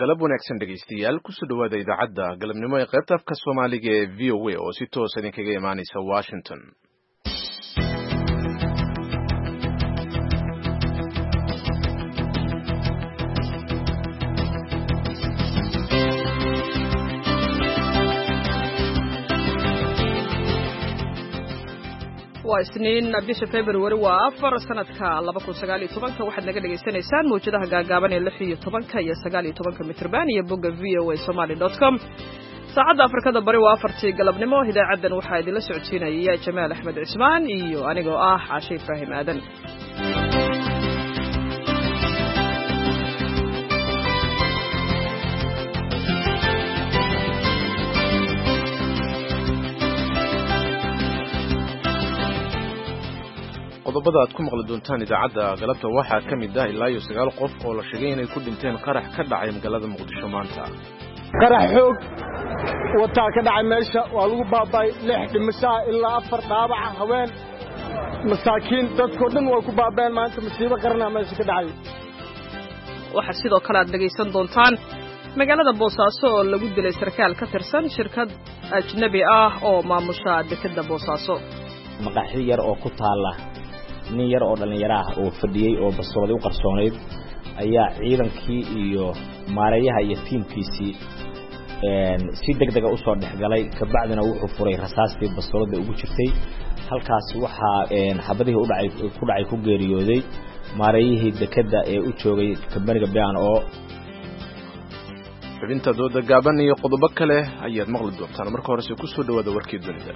galab wanaagsan dhegaystayaal kusoo dhawaada idaacadda galabnimo ee qaybta afka Soomaaliga ee VOA oo si toos ah idinkaga imaanaysa Washington. isniin bisha February waa 4 sanadka 2019 waxaad naga dhageysanaysaan mowjadaha gaagaaban ee 16 iyo 19 mitrban iyo bogga voasomali.com saacadda Afrikada bari waa 4 galabnimo idaacadan waxaa idin la socodsiinaya Jamaal Axmed Cismaan iyo anigoo ah Caashay Ibrahim Aadan qodobada aad ku maqli doontaan idaacadda galabta waxaa ka mid ah ilaa iyo 9 qof oo la sheegay inay ku dhinteen qarax ka dhacay magaalada Muqdisho maanta. qarax xoog wata ka dhacay meesha waa lagu baabay 6 dhimasho ilaa 4 dhaawac haween masaakiin dadku dhan way ku baabeen maanta masiibo qarna meesha ka dhacay. waxa sidoo kale aad dhageysan doontaan magaalada Boosaaso oo lagu dilay sarkaal ka tirsan shirkad ajnabi ah oo maamusha dekedda Boosaaso. maqaaxi yar oo ku taala nin yar oo dhalinyaro ah oo fadhiyay oo bastoolad u qarsoonayd ayaa ciidankii iyo maareeyaha iyo tiimkiisii si degdeg ah u soo dhaxgalay ka bacdina wuxuu furay rasaastii bastoolada ugu jirtay halkaas waxa xabadihii ku dhacay ku geeriyooday maareeyihii dekedda ee u joogay kabariga baan oo xubinta dooda gaaban iyo qodobo kale ayaad maqli doontaan marka hore si ku soo dhawaada warkii dunida.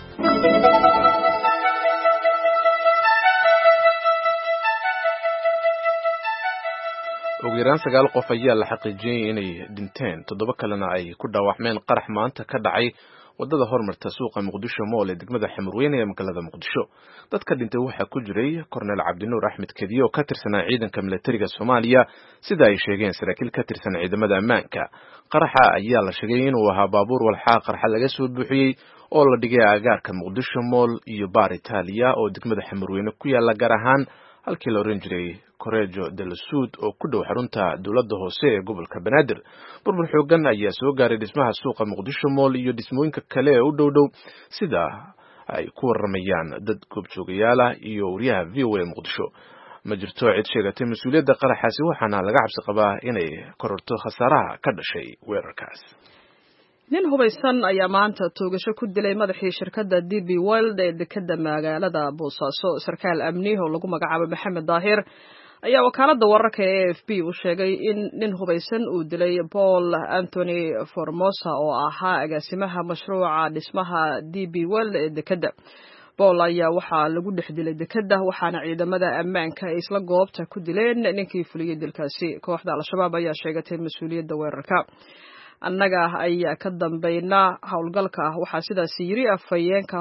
ugu yaraan 9 qof ayaa la xaqiijiyay inay dhinteen 7 kalena ay ku dhaawacmeen qarax maanta ka dhacay wadada hormarta suuqa Muqdisho Mall ee degmada Xamurweyne ee magaalada Muqdisho. dadka dhintay waxaa ku jiray Korneel Cabdinuur Axmed Kadiye oo ka tirsanaa ciidanka militariga Soomaaliya sida ay sheegeen saraakiil ka tirsan ciidamada ammaanka. qaraxa ayaa la sheegay inuu ahaa baabuur walxaa qarxa laga soo buuxiyay oo la dhigay agaarka Muqdisho Mall iyo Bar Italia oo degmada Xamurweyne ku yaala gaar ahaan halkii la oran jiray Correggio del Sud oo ku dhow xarunta dawladda hoose ee gobolka Banaadir. burbur xoogan ayaa soo gaaray dhismaha suuqa Muqdisho Mall iyo dhismooyinka kale ee u dhow sida ay ku waramayaan dad goobjoogayaal ah iyo wariyaha VOA Muqdisho. ma jirto cid sheegatay mas'uuliyadda qaraxaasi waxaana laga cabsi qabaa inay kororto khasaaraha ka dhashay weerarkaas. nin hubaysan ayaa maanta toogasho ku dilay madaxii shirkadda DB World ee dekedda magaalada Boosaaso. sarkaal amni oo lagu magacaabo Maxamed Daahir ayaa wakaaladda wararka ee AFP u sheegay in nin hubaysan uu dilay Paul Anthony Formosa oo ahaa agaasimaha mashruuca dhismaha DB World ee dekedda. Paul ayaa waxaa lagu dhex dilay dekedda waxaana ciidamada ammaanka ay isla goobta ku dileen ninkii fuliyay dilkaasi. kooxda Al-Shabaab ayaa sheegatay mas'uuliyadda weerarka. annaga ayaa ka dambayna howlgalka waxaa sidaas yiri afayeenka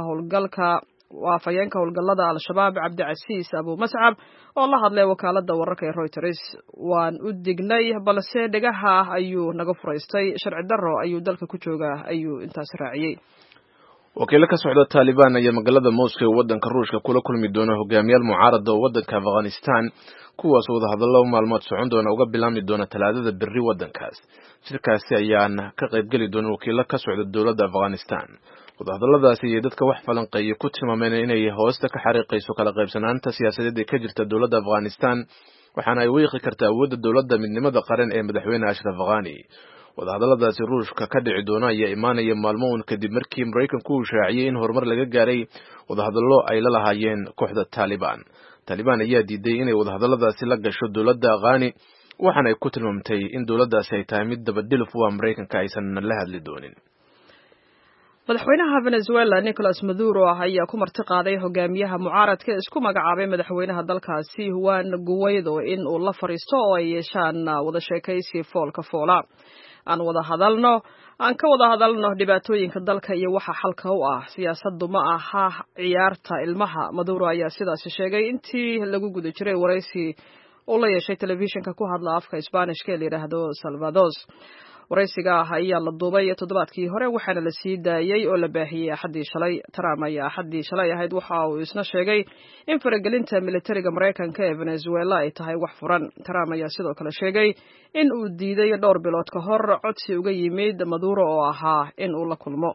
howlgallada Al-Shabaab Cabdicasiis Abu Mascab oo la hadlay wakaaladda wararka ee Reuters. waan u dignay balse dhagaha ayuu naga furaystay sharci darro ayuu dalka ku joogaa ayuu intaas raaciyay. wakiilo ka socda Taliban ayaa magaalada Moscow waddanka Ruushka kula kulmi doona hogaamiyaal mucaarada oo waddanka Afghanistan kuwaas wada hadallo maalmood socon doona uga bilaami doona Talaadada berri waddankaas. shirkaasi ayaan ka qayb gali doona wakiilo ka socda dawladda Afghanistan. wada hadalladaasi iyo dadka wax falanqeeya ku tilmaameen inay hoosta ka xariiqayso kala qaybsanaanta siyaasadeed ee ka jirta dawladda Afghanistan waxaana ay weeqi kartaa awoodda dawladda midnimada qaran ee madaxweyne Ashraf Ghani. wada hadalladaasi Ruushka ka dhici doona ayaa imaanaya maalmo kadib markii Mareykanku uu shaaciyay in horumar laga gaaray wada hadallo ay la lahaayeen kooxda Taliban. Taliban ayaa diiday inay wada hadalladaasi la gasho dawladda Ghani waxaana ay ku tilmaamtay in dawladdaasi ay tahay mid dabadhilif u ah Mareykanka aysan la hadli doonin. madaxweynaha Venezuela Nicolas Maduro ayaa ku marti qaaday hogaamiyaha mucaaradka isku magacaabay madaxweynaha dalkaasi Juan Guaido in uu la fariisto oo ay yeeshaan wada sheekaysi foolka foola. aan ka wada hadalno dhibaatooyinka dalka iyo waxa xalka u ah. siyaasaddu ma aha ciyaarta ilmaha. Maduro ayaa sidaas sheegay intii lagu guda jiray waraysi oo la yeeshay telefishinka ku hadla afka Isbaanishka ee la yiraahdo Salvados. waraysiga ayaa la duubay toddobaadkii hore waxaana la sii daayay oo la baahiyey axaddii shalay. Trump ayaa axaddii shalay ahayd waxa uu isna sheegay in faragelinta militariga Mareykanka ee Venezuela ay tahay wax furan. Trump ayaa sidoo kale sheegay in uu diiday dhowr bilood ka hor codsi uga yimid Maduro oo ahaa in uu la kulmo.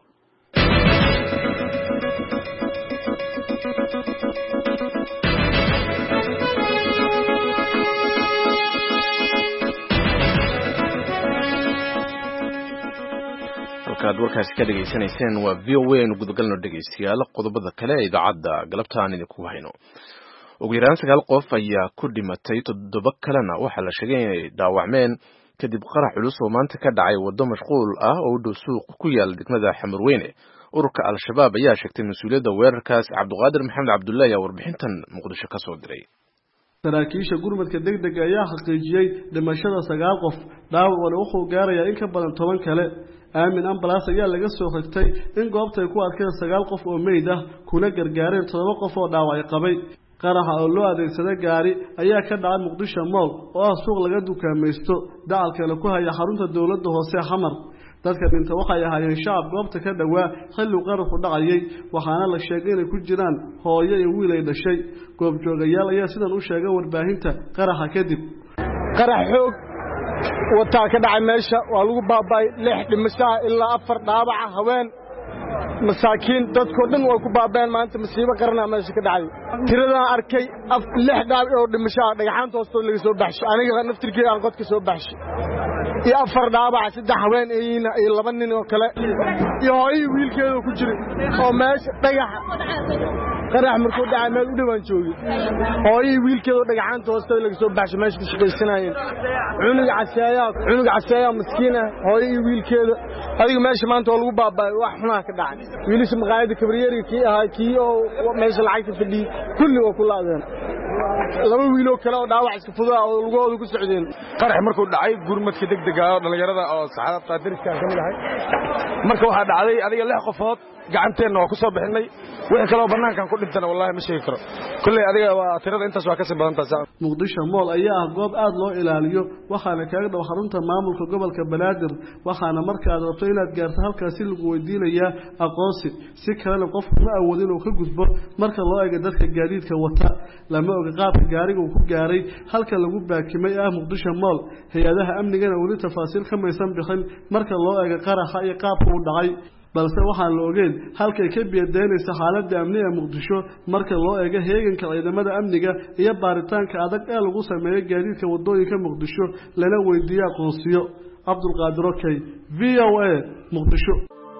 warkaasi ka dhageysanayseen waa VOA inu gudagalno dhegeystayaal qodobada kale ee idaacadda galabta aan idinku hayno. ugu yaraan 9 qof ayaa ku dhimatay 7 kalena waxaa la sheegay inay dhaawacmeen kadib qarax culus oo maanta ka dhacay waddo mashquul ah oo u dhow suuq ku yaal degmada Xamarweyne. ururka al-shabaab ayaa sheegtay mas'uuliyadda weerarkaas. Cabdiqaadir Maxamed Cabdullaahi ayaa warbixintan Muqdisho ka soo diray. saraakiisha gurmadka degdega ayaa xaqiijiyay dhimashada 9 qof, dhaawacna wuxuu gaarayaa in ka badan 10 kale. aamin ambalaas ayaa laga soo xigtay in goobta ay ku arkeen 9 qof oo meyd ah kuna gargaareen 7 qof oo dhaawac qabay. qaraxa oo loo adeegsaday gaari ayaa ka dhacay Muqdisho Mall oo ah suuq laga dukaamaysto dacalka ku haya xarunta dawladda hoose Xamar. dadka dhinta waxay ahaayeen shacab goobta ka dhawaa xilli qaraxu dhacayay, waxaana la sheegay inay ku jiraan hooyo iyo wiil ay dhashay. goobjoogayaal ayaa sidan u sheegay warbaahinta qaraxa kadib. qarax xoog wata ka dhacay meesha waa lagu baabay 6 dhimasho ilaa 4 dhaawac haween masaakiin dadkoo dhan way ku baabeen maanta masiibo qarna meesha ka dhacay. tiradan arkay 6 dhaawac oo dhimasho dhagaxaanta hoostooda laga soo baxshay, aniga naftirkeyga aan qodka soo baxshay iyo 4 dhaawac 3 haween iyo 2 nin oo kale iyo hooyo wiilkeedu ku jiray oo meesha dhagax qarax markuu dhacay meel u dhawaan joogay hooyo wiilkeedu dhagaxaanta hoostooda laga soo baxshay meesha ku shaqaysanayeen. cunug caseeya miskiina hooyo iyo wiilkeedu adiga meesha maanta oo lagu baabay wax xunaa ka dhacay. wiilisha maqaayada kabriyeri kii oo meesha lacagta fadhiyay kulli waa ku laadeen. 2 wiil oo kale oo dhaawac iska fudaa oo lugooda ku socdeen. qarax markuu dhacay gurmadka degdega ah dhalinyarada oo saxaabta dariska ka mid ahay marka waxa dhacday adiga 6 qofood gacanteena waa ku soo bixinay. wixii kale oo banaankan ku dhintana wallahi ma sheegi karo. kulli adiga waa tirada intaas waa ka sii badan taas. Muqdisho Mall ayaa ah goob aad loo ilaaliyo, waxaana kaaga dhow xarunta maamulka gobolka Banaadir, waxaana marka aad rabto inaad gaarto halkaas lagu weydiinayaa aqoonsi. si kale qofku ma awoodin inuu ka gudbo marka loo eego dadka gaadiidka wata. lama oga qaabka gaariga uu ku gaaray halka lagu baakimay Muqdisho Mall. hay'adaha amnigana wali tafaasiil ka maysan bixin marka loo eego qaraxa iyo qaabka uu dhacay, balse waxaan la ogeyn halkay ka biyadeynaysa xaaladda amniga Muqdisho marka loo eego heeganka ciidamada amniga iyo baaritaanka adag ee lagu sameeyay gaadiidka wadooyinka Muqdisho lana weydiiyay aqoonsiyo. Cabdulqaadir Okay, VOA, Muqdisho.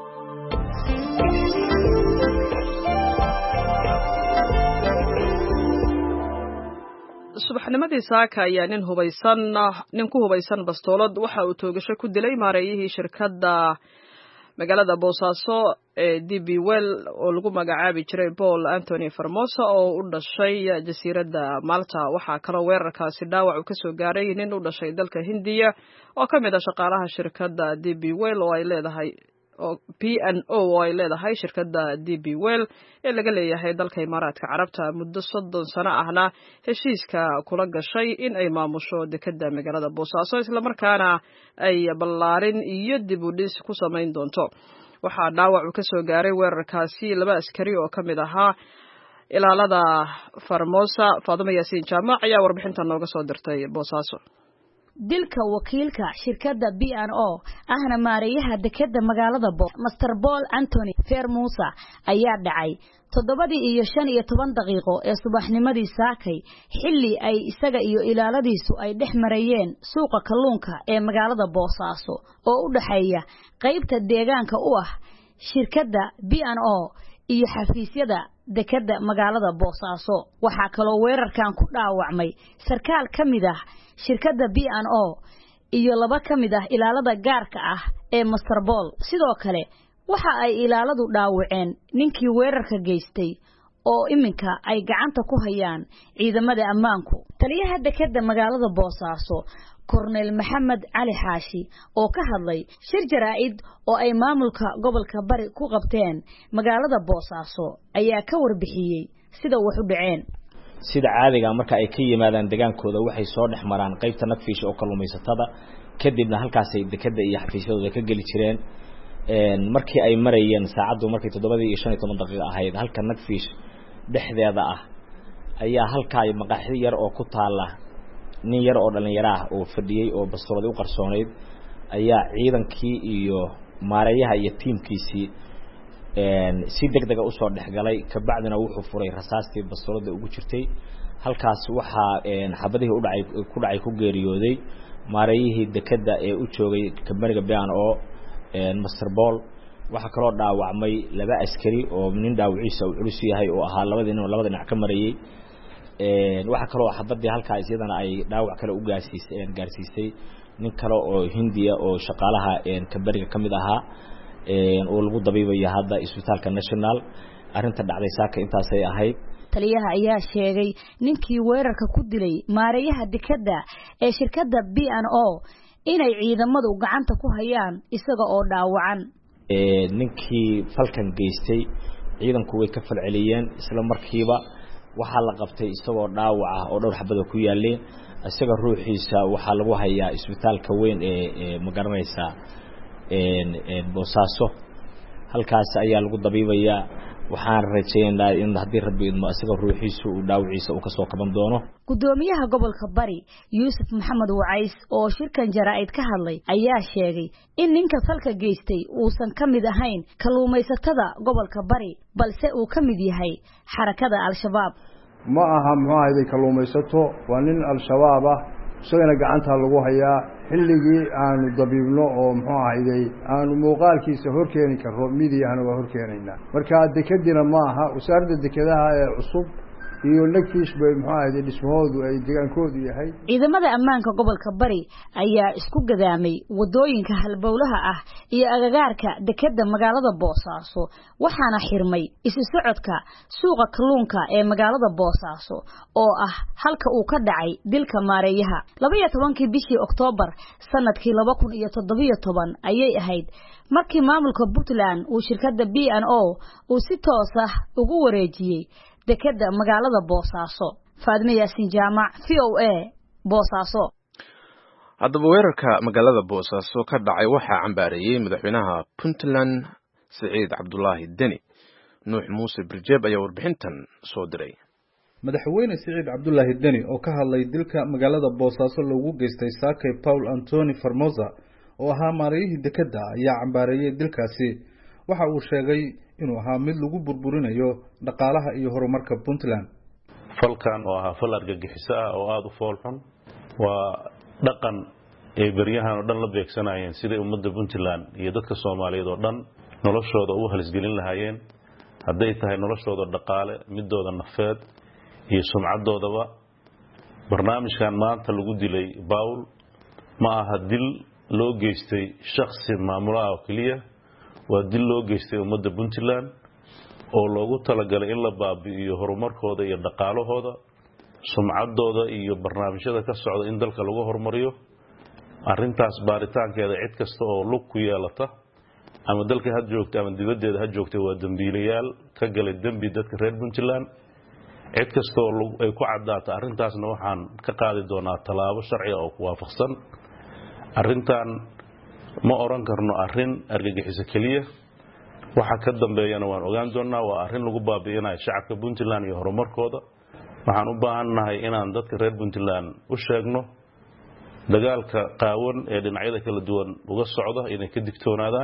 subaxnimadii saaka ayaa nin ku hubaysan bastoolad waxa uu toogasho ku dilay maareeyihii shirkadda magaalada Boosaaso ee DB Well oo lagu magacaabi jiray Paul Anthony Formosa oo u dhashay jasiiradda Malta. waxaa kaloo weerarkaasi dhaawac uu ka soo gaaray nin u dhashay dalka Hindiya oo ka mid ah shaqaalaha shirkadda DB Well oo ay leedahay P&O oo ay leedahay shirkadda DB Well ee laga leeyahay dalka Imaaraadka Carabta muddo 30 sano ahna heshiiska kula gashay in ay maamusho dekedda magaalada Boosaaso isla markaana ay ballaarin iyo dib u dhis ku sameyn doonto. waxaa dhaawac uu ka soo gaaray weerarkaasi 2 askari oo ka mid ahaa ilaalada Formosa. Faadimo Yaasiin Jaamac ayaa warbixintan nooga soo dirtay Boosaaso. dilka wakiilka shirkadda P&O ahna maareeyaha dekedda magaalada Master Paul Anthony Formosa ayaa dhacay 7:15 daqiiqo ee subaxnimadii saakay xilli ay isaga iyo ilaaladiisu ay dhex marayeen suuqa kalluunka ee magaalada Boosaaso oo u dhaxeeya qaybta deegaanka u ah shirkadda P&O iyo xafiisyada dekedda magaalada Boosaaso. waxaa kaloo weerarkan ku dhaawacmay sarkaal ka mid ah shirkadda P&O iyo 2 ka mid ah ilaalada gaarka ah ee Master Paul. sidoo kale waxa ay ilaaladu dhaawaceen ninkii weerarka geystay oo iminka ay gacanta ku hayaan ciidamada ammaanku. taliyaha dekedda magaalada Boosaaso Cornel Maxamed Cali Xaashi oo ka hadlay shir jaraa'id oo ay maamulka gobolka Bari ku qabteen magaalada Boosaaso ayaa ka warbixiyay sida wax u dhaceen. sida caadiga marka ay ka yimaadaan degaankooda waxay soo dhex maraan qaybta naffiisha oo kalluumaysatada kadibna halkaasay dekada iyo xafiisyadooda ka geli jireen markii ay marayeen saacadu markii 7:15 daqiiqo ahayd halka Nagfish dhexdeeda ah ayaa halka ay maqaaxi yar oo ku taala nin yar oo dhalinyaro ah oo fadhiyay oo bastoolad u qarsooneyd ayaa ciidankii iyo maareeyaha iyo tiimkiisii si degdeg ah u soo dhaxgalay ka bacdina wuxuu furay rasaastii bastoolada ugu jirtay halkaas waxa xabadihii ku dhacay ku geeriyooday maareeyihii dekada ee u joogay kabariga B&O Master Ball waxa kale dhaawacmay laba askari oo nin dhaawiciisa uu culus yahay oo ahaa labada dhinac ka marayay waxa kale oo xabadii halkaas iyadana ay dhaawac kale u gaarsiisay nin kale oo Hindiya oo shaqaalaha kabariga kamid ahaa oo lagu dabiibayo hadda isbitaalka National arinta dhacday saaka intaas ay ahayd taliyaha ayaa sheegay ninkii weerarka ku dilay maareeyaha dekada ee shirkadda B&O inay ciidamadu gacanta ku hayaan isaga oo dhaawacan ninkii falkan geystay ciidanku way ka falceliyeen isla markiiba waxa la qabtay isagoo dhaawac ah oo dhowr xabado ku yaaleen isaga ruuxiisa waxa lagu hayaa isbitaalka weyn ee magaranaysa Boosaaso halkaas ayaa lagu dabiibayaa waxaan rajaynayaa in haddii Rabbi idmo isaga ruuxiisu uu dhaawiciisa uu ka soo kaban doono gudoomiyaha gobolka Bari Yuusuf Maxamed Wacays oo shirkan jaraa'id ka hadlay ayaa sheegay in ninka falka geystay uusan kamid ahayn kaluumaysatada gobolka Bari balse uu kamid yahay xarakada Al-Shabaab ma aha maxay kaluumaysato waa nin Al-Shabaab ah isagana gacanta lagu hayaa xilligii aanu dabiibno oo aanu muuqaalkiisa horkeeni karo midiyahana waa horkeenayna marka dekadina ma aha wasaaradda dekadaha ee cusub iyo Nagfish bay dhismahoodu ay deegaankoodu yahay ciidamada ammaanka gobolka Bari ayaa isku gadaamay wadooyinka halbowlaha ah iyo agagaarka dekada magaalada Boosaaso waxaana xirmay isu socodka suuqa kalluunka ee magaalada Boosaaso oo ah halka uu ka dhacay dilka maareeyaha 12kii bishii Oktoobar sanadkii 2017 ayay ahayd markii maamulka Puntland uu shirkadda B&O uu si toos ah ugu wareejiyay dekada magaalada Boosaaso Faadme Yaasin Jaamac VOA Boosaaso haddaba weerarka magaalada Boosaaso ka dhacay waxa cambaareeyay madaxweynaha Puntland Siciid Cabdullaahi Deni Nuux Muuse Birjeeb ayaa warbixintan soo diray madaxweyne Siciid Cabdullaahi Deni oo ka hadlay dilka magaalada Boosaaso lagu geystay saakay Paul Anthony Formosa oo ahaa maareeyihii dekada ayaa cambaareeyay dilkaasi waxa uu sheegay inuu ahaa mid lagu burburinayo dhaqaalaha iyo horumarka Puntland falkan oo ahaa fal argagixiso ah oo aad u foolxun waa dhaqan ee baryahan oo dhan la beegsanayeen sida ummadda Puntland iyo dadka Soomaaliyeed oo dhan noloshooda u halisgelin lahaayeen hadday tahay noloshooda dhaqaale midooda nafeed iyo sumcadoodaba barnaamijkan maanta lagu dilay Paul ma aha dil loo geystay shakhsi maamulaha oo kaliya waa dil loo geystay ummadda Puntland oo loogu talagalay in la baabi'iyo horumarkooda iyo dhaqaalahooda sumcadooda iyo barnaamijyada ka socda in dalka lagu horumariyo arintaas baaritaankeeda cid kasta oo lug ku yeelata ama dalka had joogta ama dibadeeda had joogta waa dambiilayaal ka galay dambi dadka reer Puntland cid kasta oo ay ku cadaato arintaasna waxaan ka qaadi doonaa talaabo sharci oo ku waafaqsan arintan ma oran karno arin argagixiso kaliya waxa ka dambeeyana waan ogaan doonaa waa arin lagu baabi'inayo shacabka Puntland iyo horumarkooda waxaan u baahanahay inaan dadka reer Puntland u sheegno dagaalka qaawan ee dhinacyada kala duwan uga socda inay ka digtoonaadaan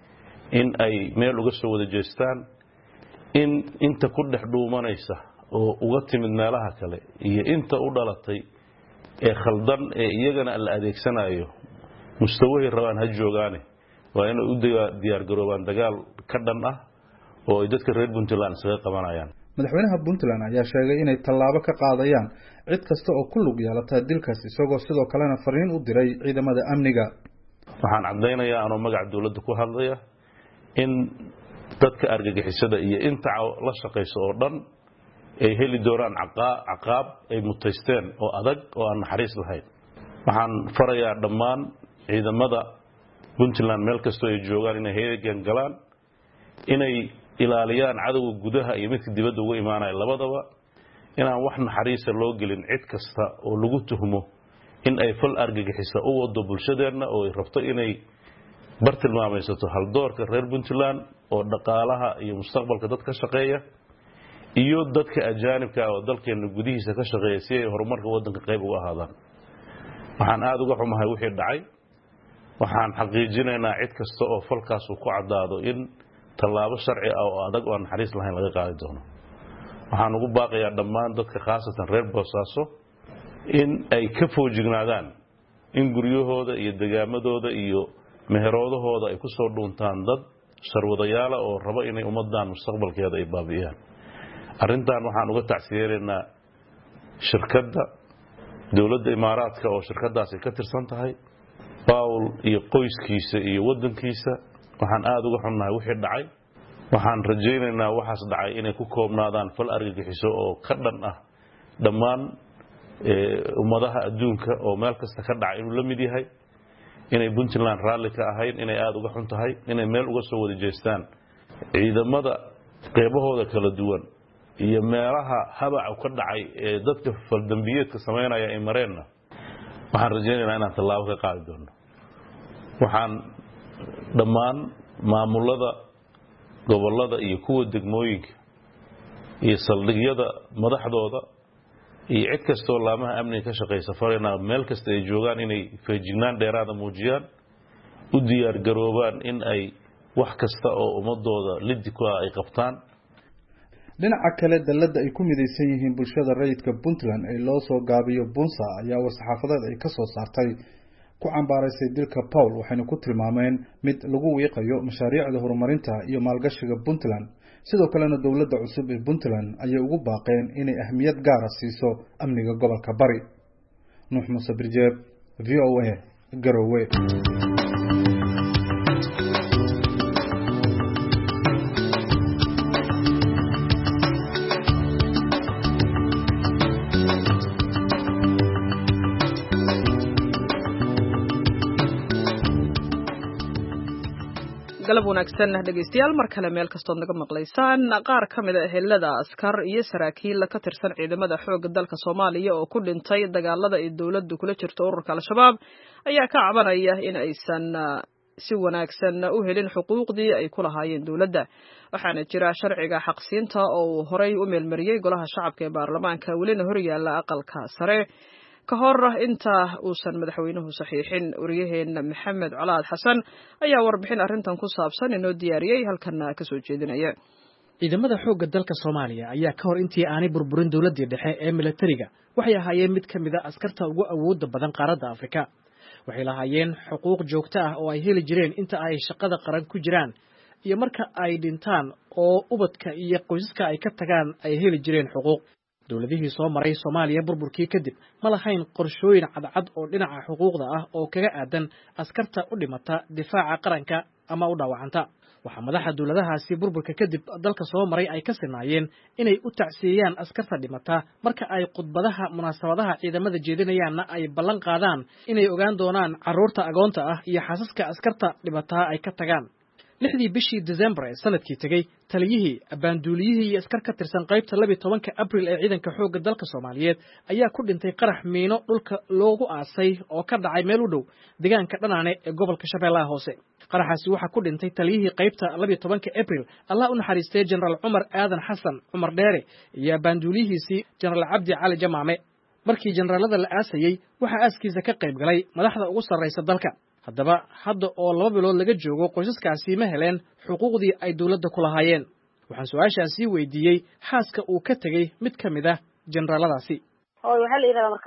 in ay meel uga soo wada jeestaan in inta ku dhex dhuumanaysa oo uga timid meelaha kale iyo inta u dhalatay ee khaldan ee iyagana la adeegsanayo mustawahay rabaan ha joogaane waa inay u diyaar garoobaan dagaal ka dhan ah oo ay dadka reer Puntland isaga qabanayaan madaxweynaha Puntland ayaa sheegay inay tallaabo ka qaadayaan cid kasta oo ku lug yeelata dilkaas isagoo sidoo kalena fariin u diray ciidamada amniga waxaan cadeynayaa anoo magac dawladda ku hadlaya in dadka argagixisada iyo inta la shaqeyso oo dhan ay heli doonaan caqaab ay mutaysteen oo adag oo aan naxariis lahayn waxaan farayaa dhammaan ciidamada Puntland meel kasta ay joogaan inay heegan galaan inay ilaaliyaan cadawga gudaha iyo midka dibadda uga imaanaya labadaba inaan wax naxariis loo gelin cid kasta oo lagu tuhmo in ay fal argagixisa u wado bulshadeena oo ay rabto inay bartilmaamaysato haldoorka reer Puntland oo dhaqaalaha iyo mustaqbalka dadka shaqeeya iyo dadka ajaanibka oo dalkeena gudihiisa ka shaqeeya si ay horumarka wadanka qayb uga ahaadaan waxaan aad uga xumahay wixii dhacay waxaan xaqiijinaynaa cid kasta oo falkaas uu ku cadaado in tallaabo sharci ah oo adag oo naxariis lahayn laga qaadi doono waxaan ugu baaqayaa dhammaan dadka khaasatan reer Boosaaso in ay ka foojignaadaan in guryahooda iyo degaamadooda iyo meheroodahooda ay ku soo dhuuntaan dad sharwadayaal oo raba inay ummaddan mustaqbalkeeda ay baabiyaan arrintan waxaan uga tacsiyeynaa shirkadda dawladda Imaaraadka oo shirkadaas ay ka tirsan tahay Paul iyo qoyskiisa iyo wadankiisa waxaan aad uga xunnahay wixii dhacay waxaan rajaynaynaa waxaas dhacay inay ku koobnaadaan fal argagixiso oo ka dhan ah dhammaan ummadaha adduunka oo meel kasta ka dhacay inuu la mid yahay inay Puntland raalli ka ahayn inay aad uga xun tahay inay meel uga soo wada jeestaan ciidamada qeybahooda kala duwan iyo meelaha habac ka dhacay ee dadka faldambiyeedka sameynaya ay mareenna waxaan rajaynaynaa inaan tallaabo ka qaadi doono waxaan dhammaan maamulada gobolada iyo kuwa degmooyinka iyo saldhigyada madaxdooda iyo cid kasta oo laamaha amniga ka shaqeysa farina meel kasta ay joogaan inay feejignaan dheeraad ah muujiyaan u diyaar garoobaan in ay wax kasta oo ummadooda liddi ku ay qabtaan dhinaca kale dalladda ay ku midaysan yihiin bulshada rayidka Puntland ee loo soo gaabiyo Bunsa ayaa war-saxaafadeed ay ka soo saartay ku cambaaraysay dilka Paul waxayna ku tilmaameen mid lagu wiiqayo mashaariicda horumarinta iyo maalgashiga Puntland sidoo kalena dawladda cusub ee Puntland ayay ugu baaqeen inay ahmiyad gaar ah siiso amniga gobolka Bari Nuux Muuse Birjeeb VOA Garowe galab wanaagsan dhageystayaal mar kale meel kastoo naga maqlaysaan qaar ka mid ah ehelada askar iyo saraakiil ka tirsan ciidamada xoogga dalka Soomaaliya oo ku dhintay dagaalada ay dawladdu kula jirto ururka Al-Shabaab ayaa ka cabanaya in aysan si wanaagsan u helin xuquuqdii ay ku lahaayeen dawladda waxaana jira sharciga xaqsiinta oo horay u meelmariyay golaha shacabka ee baarlamaanka welina hor yaala aqalka sare ka hor inta uusan madaxweynuhu saxiixin wariyaheena Maxamed Calaad Xasan ayaa warbixin arrintan ku saabsan inoo diyaariyay halkan ka soo jeedinaya ciidamada xoogga dalka Soomaaliya ayaa ka hor intii aanay burburin dawladda dhexe ee militariga waxay ahaayeen mid ka mid ah askarta ugu awoodda badan qaaradda Afrika waxay lahaayeen xuquuq joogto ah oo ay heli jireen inta ay shaqada qaran ku jiraan iyo marka ay dhintaan oo ubadka iyo qoysaska ay ka tagaan ay heli jireen xuquuq dawladihii soo maray Soomaaliya burburkii kadib ma lahayn qorshooyin cadcad oo dhinaca xuquuqda ah oo kaga aadan askarta u dhimata difaaca qaranka ama u dhaawacanta waxa madaxda dawladahaasi burburka kadib dalka soo maray ay ka sinaayeen inay u tacsiiyaan askarta dhimata marka ay khudbadaha munaasabadaha ciidamada jeedinayaanna ay ballan qaadaan inay ogaan doonaan carruurta agoonta ah iyo xaasaska askarta dhimata ay ka tagaan 6 bishii December sanadkii tagay taliyihii abaanduuliyihii iyo askar ka tirsan qaybta 12 April ee ciidanka xoogga dalka Soomaaliyeed ayaa ku dhintay qarax miino dhulka loogu aasay oo ka dhacay meel u dhow deegaanka Dhanaane ee gobolka Shabeellaha Hoose qaraxaasi waxa ku dhintay taliyihii qaybta 12 April Allah u naxariistay General Umar Aadan Xasan Umar Dheere iyo abaanduuliyihiisii General Cabdi Cali Jamaame markii generaalada la aasayay waxa aaskiisa ka qayb galay madaxda ugu sarreysa dalka haddaba hadda oo 2 bilood laga joogo qoysaskaasi ma heleen xuquuqdii ay dawladda ku lahaayeen waxaan su'aashaasi weydiiyey xaaska uu ka tagay mid ka mid ah generaaladaasi waxa la yiraahdaa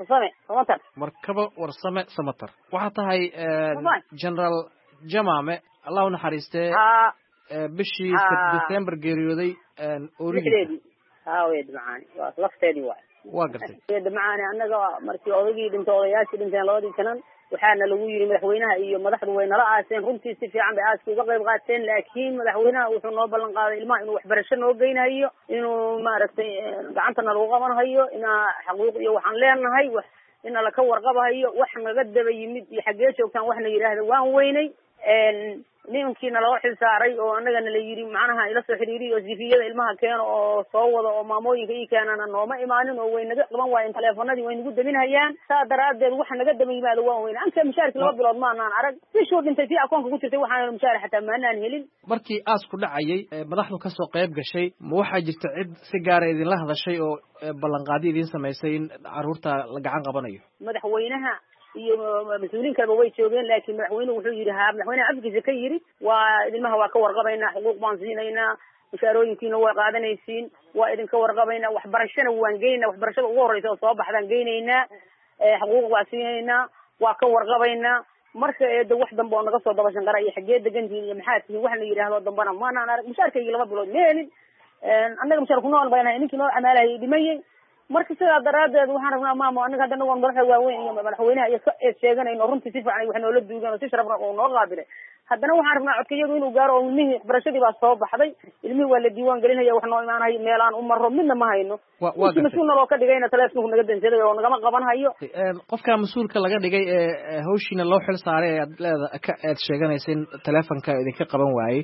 Markabo Warsame Samatar waxa tahay General Jamaame Allah u naxariistay bishii December geeriyooday oorigeedii weed macaani waa lafteedii waa gartay weed macaani annaga markii odagii dhintay odayaashii dhinteen labadii kanan waxaana lagu yiri madaxweynaha iyo madaxdu way nala aaseen runtii si fiican bay aaska uga qayb qaateen laakiin madaxweynaha wuxuu noo ballan qaaday ilmaha inuu waxbarasho noo geynayo inuu maaragtay gacantana lagu qabanayo inaa xaquuq iyo waxaan leenahay wax ina la ka warqabayo wax naga daba yimid iyo xagee joogtaan waxna yiraahdo waan weynay nimankiina loo xil saaray oo annagana la yidhi macnaha ila soo xiriiriyo sifiyada ilmaha keeno oo soo wada oo maamooyinka ii keenana nooma imaanin oo way naga qaban waayeen taleefanadii way nagu daminhayaan saa daraadeed waxa naga daba yimaado waan weyne anka mushaarki 2 bilood maanaan arag bishuu dhintay si akoonka ku jirtay waxaan mushaar xataa maanaan helin markii aasku dhacayay madaxdu ka soo qayb gashay ma waxaa jirta cid si gaar ah idin la hadashay oo ballanqaadi idin samaysay in caruurta la gacan qabanayo madaxweynaha iyo mas'uuliin kaleba way joogeen laakiin madaxweynuhu wuxuu yidhi madaxweynaha afkiisa ka yidhi waa ilmaha waa ka warqabaynaa xuquuq baan siinaynaa mushaarooyinkiina waa qaadanaysiin waa idinka warqabaynaa waxbarashana waan geynaynaa waxbarashada ugu horreysa oo soo baxdaan geynaynaa xuquuq waa siinaynaa waa ka warqabaynaa marka eeda wax dambe oo naga soo dabashan qara iyo xaggee degantihiin iyo maxaa tihiin wax la yidhaahdo dambana maanaan arag mushaarkaygii 2 bilood ma helin annaga mushaar ku nool baynahay ninkii noo camaalahayay dhimayay marka sidaa daraadeed waxaan rabnaa maamo anaga hadda nagoon madaxa waaweyn iyo madaxweynaha iyo sheeganayno runtii si fiican wax noola duugan oo si sharafna oo noo qaabilay haddana waxaan rabnaa codkayadu inuu gaaro oo ilmihii waxbarashadii baa soo baxday ilmihii waa la diiwaan gelinaya wax noo imaanayo meel aan u marro midna ma hayno mas-uulna loo ka dhigayna taleefonku naga dansaday oo nagama qaban hayo qofka mas-uulka laga dhigay ee hawshiina loo xil saaray ee aad sheeganaysa in taleefonka idinka qaban waayey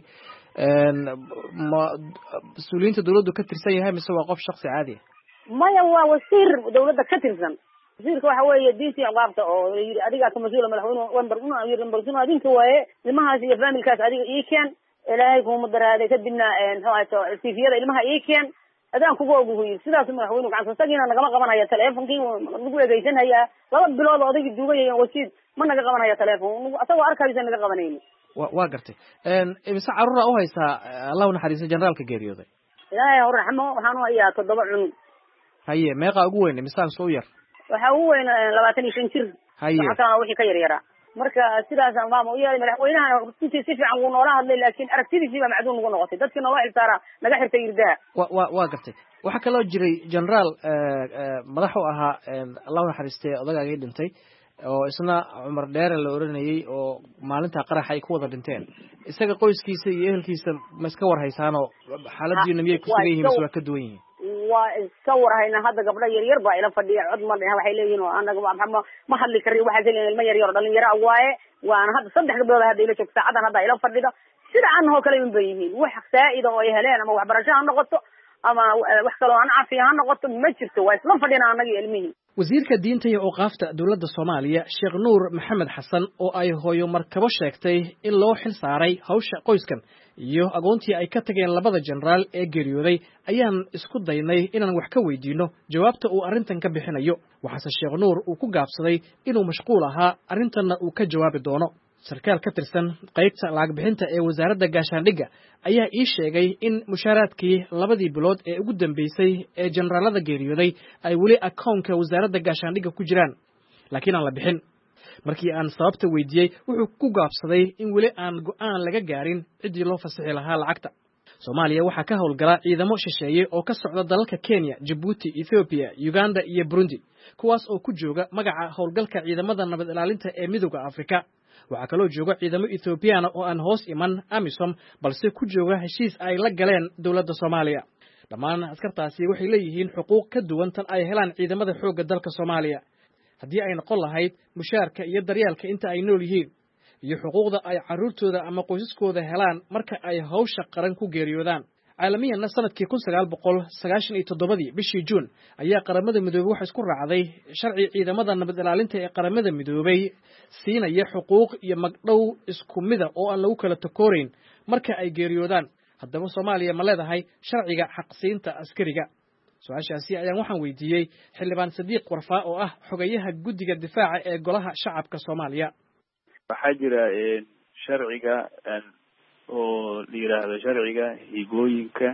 mas-uuliyiinta dawladdu ka tirsan yahay mise waa qof shaksi caadi ah maya waa wasiir dawladda ka tirsan wasiirka waxa weeye diintii ciqaabta oo yidhi adigaa ka mas-uula madaxweyne adinka waaye ilmahaas iyo faamilkaas adiga ii keen ilaahay kuma daraaday kadibna muxuu ahayto sifiyada ilmaha ii keen adaan kuga oguhu yidhi sidaas madaxweynuhu gacanta isagiina nagama qabanaya taleefonkii nagu egeysanhayaa 2 bilood oo odagii duugaya wasiir ma naga qabanaya taleefon asagoo arkaysa naga qabanayni waa gartay imise caruura u haysaa allah u naxariiso generaalka geeriyooday ilaahay ha u raxmo waxaan u hayaa 7 cunug haye meeqa ugu weyn misaan soo yar waxa ugu weyn 25 jir haye waxa kale wixii ka yaryara marka sidaas maamo u yahay madaxweynaha runtii si fiican uu noola hadlay laakiin aragtidiisii baa macduun ugu noqotay dadkii noo xilsaaraa naga xirtay irdaha waa gartay waxaa kaloo jiray generaal madax u ahaa allah u naxariistay odagaagii dhintay oo isna Cumar Dheere la oranayay oo maalinta qarax ay ku wada dhinteen isaga qoyskiisa iyo ehelkiisa ma iska war haysaan oo xaaladiina miyay ku sugan yihiin mise waa ka duwan yihiin waa iska war hayna hadda gabdho yaryar baa ila fadhiya cod ma dhahan waxay leeyihiin oo anaga ma hadli karin waxa kale ilmo yaryar oo dhalinyaro waaye waana hadda 3 gabdhood hadda ila joogta saacadan hadda ila fadhida sida aan oo kale in bay yihiin wax faa'iido oo ay heleen ama waxbarasho ha noqoto ama wax kale oo aan caafimaad ha noqoto ma jirto waa isla fadhina anaga ilmihii wasiirka diinta iyo awqaafta dawladda Soomaaliya Sheekh Nuur Maxamed Xasan oo ay hooyo markabo sheegtay in loo xil saaray hawsha qoyskan iyo agoontii ay ka tageen labada generaal ee geeriyooday ayaan isku daynay inaan wax ka weydiino jawaabta uu arrintan ka bixinayo waxaase Sheekh Nuur uu ku gaabsaday inuu mashquul ahaa arrintanna uu ka jawaabi doono sarkaal ka tirsan qaybta lacag bixinta ee wasaaradda gaashaandhigga ayaa ii sheegay in mushaaraadkii 2 bilood ee ugu dambeysay ee generaalada geeriyooday ay weli akoonka wasaaradda gaashaandhigga ku jiraan laakiin aan la bixin markii aan sababta weydiiyey wuxuu ku gaabsaday in weli aan go'aan laga gaarin cidii loo fasaxi lahaa lacagta Soomaaliya waxaa ka howlgala ciidamo shisheeye oo ka socda dalalka Kenya, Djibouti, Ethiopia, Uganda iyo Burundi kuwaas oo ku jooga magaca howlgalka ciidamada nabad ilaalinta ee Midowga Afrika waxaa kaloo jooga ciidamo Ethiopian oo aan hoos iman AMISOM balse ku jooga heshiis ay la galeen dawladda Soomaaliya dhammaan askartaasi waxay leeyihiin xuquuq ka duwan tan ay helaan ciidamada xoogga dalka Soomaaliya haddii ay noqon lahayd mushaarka iyo daryeelka inta ay nool yihiin iyo xuquuqda ay caruurtooda ama qoysaskooda helaan marka ay hawsha qaran ku geeriyoodaan caalamiyan sanadkii 1997 bishii Juun ayaa qaramada midoobay waxa isku raacday sharci ciidamada nabad ilaalinta ee qaramada midoobay siinaya xuquuq iyo magdhow isku mid ah oo aan lagu kala takooreyn marka ay geeriyoodaan haddaba Soomaaliya ma leedahay sharciga xaqsiinta askariga su'aashaasi ayaan waxaan weydiiyey xildhibaan Sadiiq Warfaa oo ah xogayaha guddiga difaaca ee golaha shacabka Soomaaliya waxaa jira sharciga oo la yiraahdo sharciga higooyinka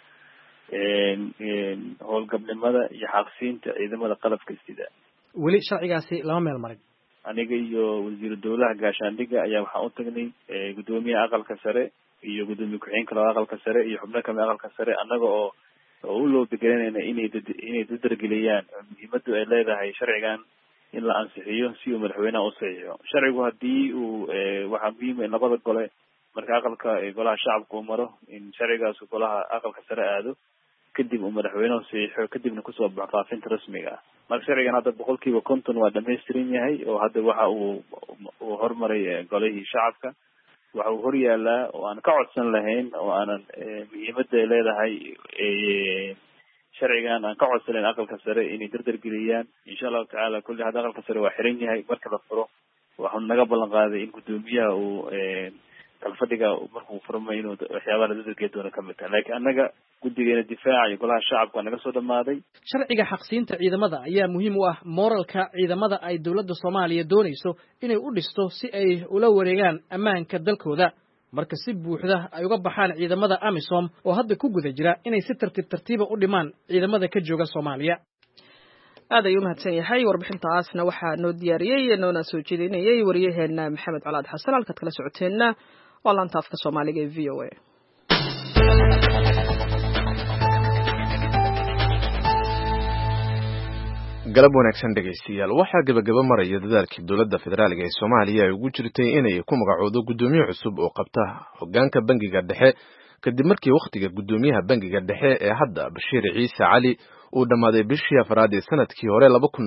howlgabnimada iyo xaqsiinta ciidamada qalabka sida weli sharcigaasi lama meel marin aniga iyo wasiir dawlaha gaashaandhigga ayaa waxaan u tagnay gudoomiyaha aqalka sare iyo gudoomiye ku-xigeenka labada aqalka sare iyo xubno kamid aqalka sare annaga oo u loo begelinayna inay dadargeliyaan muhiimadu ay leedahay sharcigan in la ansixiyo si uu madaxweynaha u saxiixo sharcigu haddii uu waxaa muhiim in labada gole marka aqalka golaha shacabka uu maro in sharcigaas golaha aqalka sare aado kadib uu madaxweynuhu saxiixo kadibna kusoo baxo faafinta rasmiga ah marka sharcigan hadda 50% waa dhammaystiran yahay oo hadda waxa uu hormaray golihii shacabka waxa uu hor yaalaa oo aan ka codsan lahayn oo aanan muhiimadda ay leedahay sharcigan aan ka codsanayn aqalka sare inay dardargeliyaan insha allahu tacaala. kulli hadda aqalka sare waa xiran yahay, marka la furo waxaan naga ballan qaaday in guddoomiyaha uu kalfadhiga markuu furmay inuu waxyaabaha la dardargeli doono kamid tahay. laakiin annaga guddigeena difaaca iyo golaha shacabka waa naga soo dhamaaday. sharciga xaqsiinta ciidamada ayaa muhiim u ah moralka ciidamada ay dowladda Soomaaliya doonayso inay u dhisto si ay ula wareegaan ammaanka dalkooda marka si buuxda ay uga baxaan ciidamada AMISOM oo hadda ku guda jira inay si tartiib u dhimaan ciidamada ka jooga Soomaaliya. aad ayuu mahadsan yahay. warbixintaasna waxaa noo diyaariyey noona soo jeedinayay wariyaheena Maxamed Colaad Xasan. halkaad kala socoteena waa laanta afka Soomaaliga ee VOA. galab wanaagsan dhegaystayaal. waxaa gabagaba maraya dadaalkii dowladda federaalka ee Soomaaliya ay ugu jirtay inay ku magacoodo gudoomiye cusub oo qabta hoggaanka bangiga dhexe kadib markii waqtiga gudoomiyaha bangiga dhexe ee hadda Bashiir Ciise Cali uu dhamaaday bishii afraad ee sanadkii hore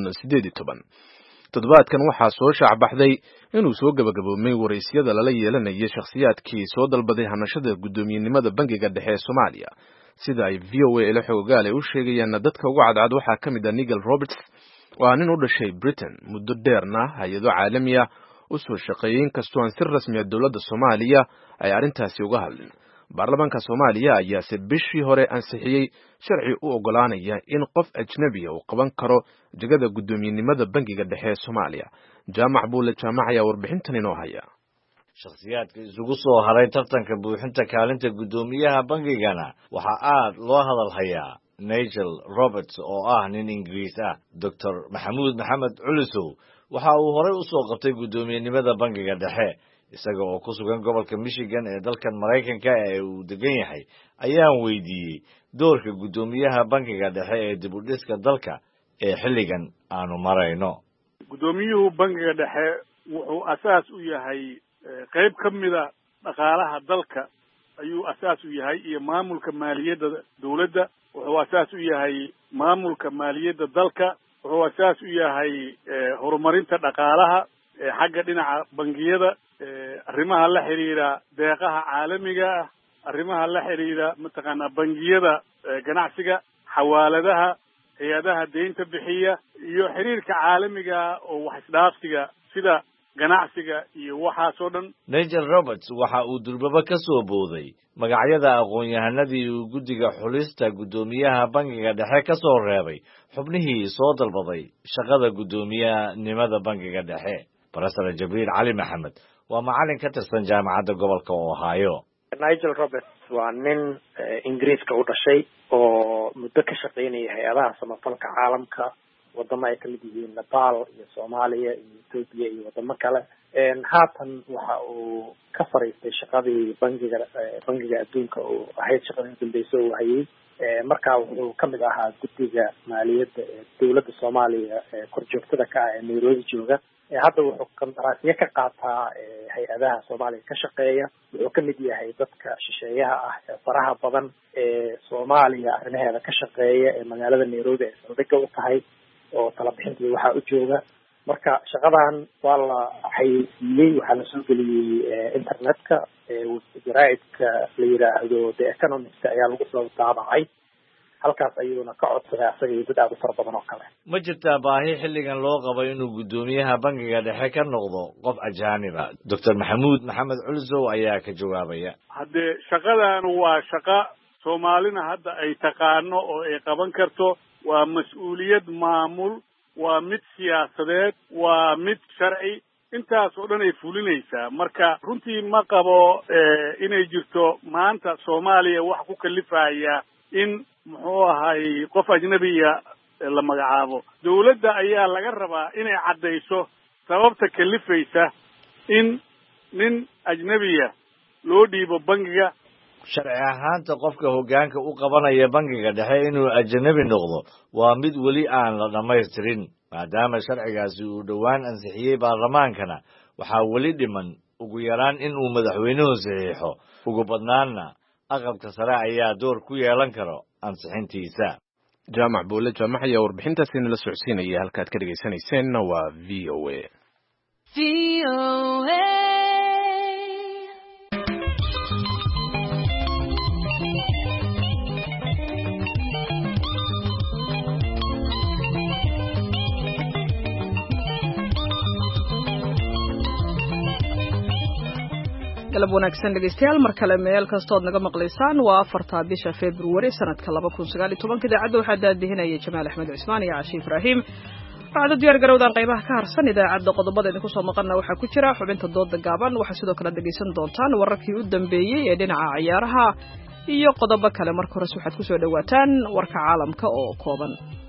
2018. toddobaadkan waxaa soo shacbaxday inuu soo gabagaboomay waraysyada lala yeelanayay shakhsiyaadkii soo dalbaday hanashada gudoomiyenimada bangiga dhexe ee Soomaaliya. sida ay VOA ila xogaal ay u sheegayaan dadka ugu cadcad waxaa ka mid ah Nigel Roberts waa nin u dhashay Britain muddo dheerna hay'ado caalami ah u soo shaqeeyay inkastoo aan si rasmi ah dowladda Soomaaliya ay arrintaasi uga hadlin. baarlamaanka Soomaaliya ayaase bishii hore ansixiyay sharci u ogolaanaya in qof ajnabi ah uu qaban karo jagada gudoomiyenimada bangiga dhexe ee Soomaaliya. jaamac buule jaamac ayaa warbixintan inoo haya. shakhsiyaadka isugu soo haray tartanka buuxinta kaalinta gudoomiyaha bangigana waxaa aad loo hadal hayaa Nigel Roberts oo ah nin Ingiriis ah. Dr. Maxamuud Maxamed Culusow waxa uu horey u soo qabtay gudoomiyenimada bangiga dhexe isaga oo ku sugan gobolka Michigan ee dalkan Mareykanka ee uu degan yahay. ayaan weydiiyey doorka gudoomiyaha bangiga dhexe ee dib u dhiska dalka ee xilligan aanu marayno. gudoomiyuhu bangiga dhexe wuxuu asaas u yahay qayb ka mida dhaqaalaha dalka ayuu asaas u yahay iyo maamulka maaliyadda dawladda. wuxuu asaas u yahay maamulka maaliyadda dalka. wuxuu asaas u yahay horumarinta dhaqaalaha xagga dhinaca bangiyada, arrimaha la xiriira deeqaha caalamiga ah, arrimaha la xiriira mataqaanaa bangiyada ganacsiga, xawaaladaha, hay-adaha deynta bixiya iyo xiriirka caalamiga oo wax isdhaafsiga sida ganacsiga iyo waxaasoo dhan. Nigel Roberts waxa uu durbaba ka soo booday magacyada aqoon-yahanadii uu guddiga xulista gudoomiyaha bangiga dhexe ka soo reebay xubnihii soo dalbaday shaqada gudoomiyenimada bangiga dhexe. Professor Jabriil Cali Maxamed waa macallin ka tirsan jaamacadda gobolka Ohio. Nigel Roberts waa nin Ingiriiska u dhashay oo muddo ka shaqeynaya hay-adaha samafalka caalamka wadamo ay kamid yihiin Nepal iyo Soomaaliya iyo Ethiopia iyo wadamo kale. haatan waxa uu ka fariistay shaqadii bangiga adduunka oo ahayd shaqadii dambeysay oo hayay. markaa wuxuu kamid ahaa guddiga maaliyadda ee dowladda Soomaaliya ee korjoogtada ka ah ee Nairobi jooga. hadda wuxuu qandaraasyo ka qaataa hay-adaha Soomaaliya ka shaqeeya. wuxuu kamid yahay dadka shisheeyaha ah ee faraha badan ee Soomaaliya arrimaheeda ka shaqeeya ee magaalada Nairobi ay saldhigga u tahay oo tala bixintii waxaa u jooga. marka shaqadan waa la xayeysiiyey, waxaa la soo geliyey internetka. jaraa'idka la yidhaahdo The Economist ayaa lagu soo daabacay. halkaas ayuuna ka codsaday asaga iyo dad aad u fara badan oo kale. ma jirtaa baahi xilligan loo qabo inuu gudoomiyaha bangiga dhexe ka noqdo qof ajaanib ah? Dr. Maxamuud Maxamed Culusow ayaa ka jawaabaya. haddee shaqadan waa shaqo Soomaalina hadda ay taqaano oo ay qaban karto. waa mas-uuliyad maamul, waa mid siyaasadeed, waa mid sharci, intaas oo dhan ay fulinaysaa. marka runtii ma qabo inay jirto maanta Soomaaliya wax ku kalifaya in muxuu ahay qof ajnabiya la magacaabo. dawladda ayaa laga rabaa inay caddayso sababta kalifaysa in nin ajnabiya loo dhiibo bangiga. sharci ahaanta qofka hoggaanka u qabanaya bangiga dhexe inuu ajnabi noqdo waa mid weli aan la dhammaystirin. maadaama sharcigaasi uu dhowaan ansixiyey baarlamaankana waxaa weli dhiman ugu yaraan in uu madaxweynuhu saxiixo. ugu badnaanna aqalka sare ayaa door ku yeelan karo ansixintiisa. jaamac buule jaamac ayaa warbixintaasi nala socodsiinaya. halkaad ka dhegaysanayseena waa VOA. galab wanaagsan dhegeystayaal mar kale meel kastood naga maqlaysaan waa 4 bisha February sanadka 2019 idaacadda waxaa daadihinaya Jamaal Axmed Cismaan iyo Caashi Ibraahim waxaad diyaar garowdaan qaybaha ka harsan idaacadda qodobada idinku soo maqana waxaa ku jira xubinta dooda gaaban waxaa sidoo kale dhegeysan doontaan wararkii u dambeeyay ee dhinaca ciyaaraha iyo qodobo kale marka hore waxaad ku soo dhawaataan warka caalamka oo kooban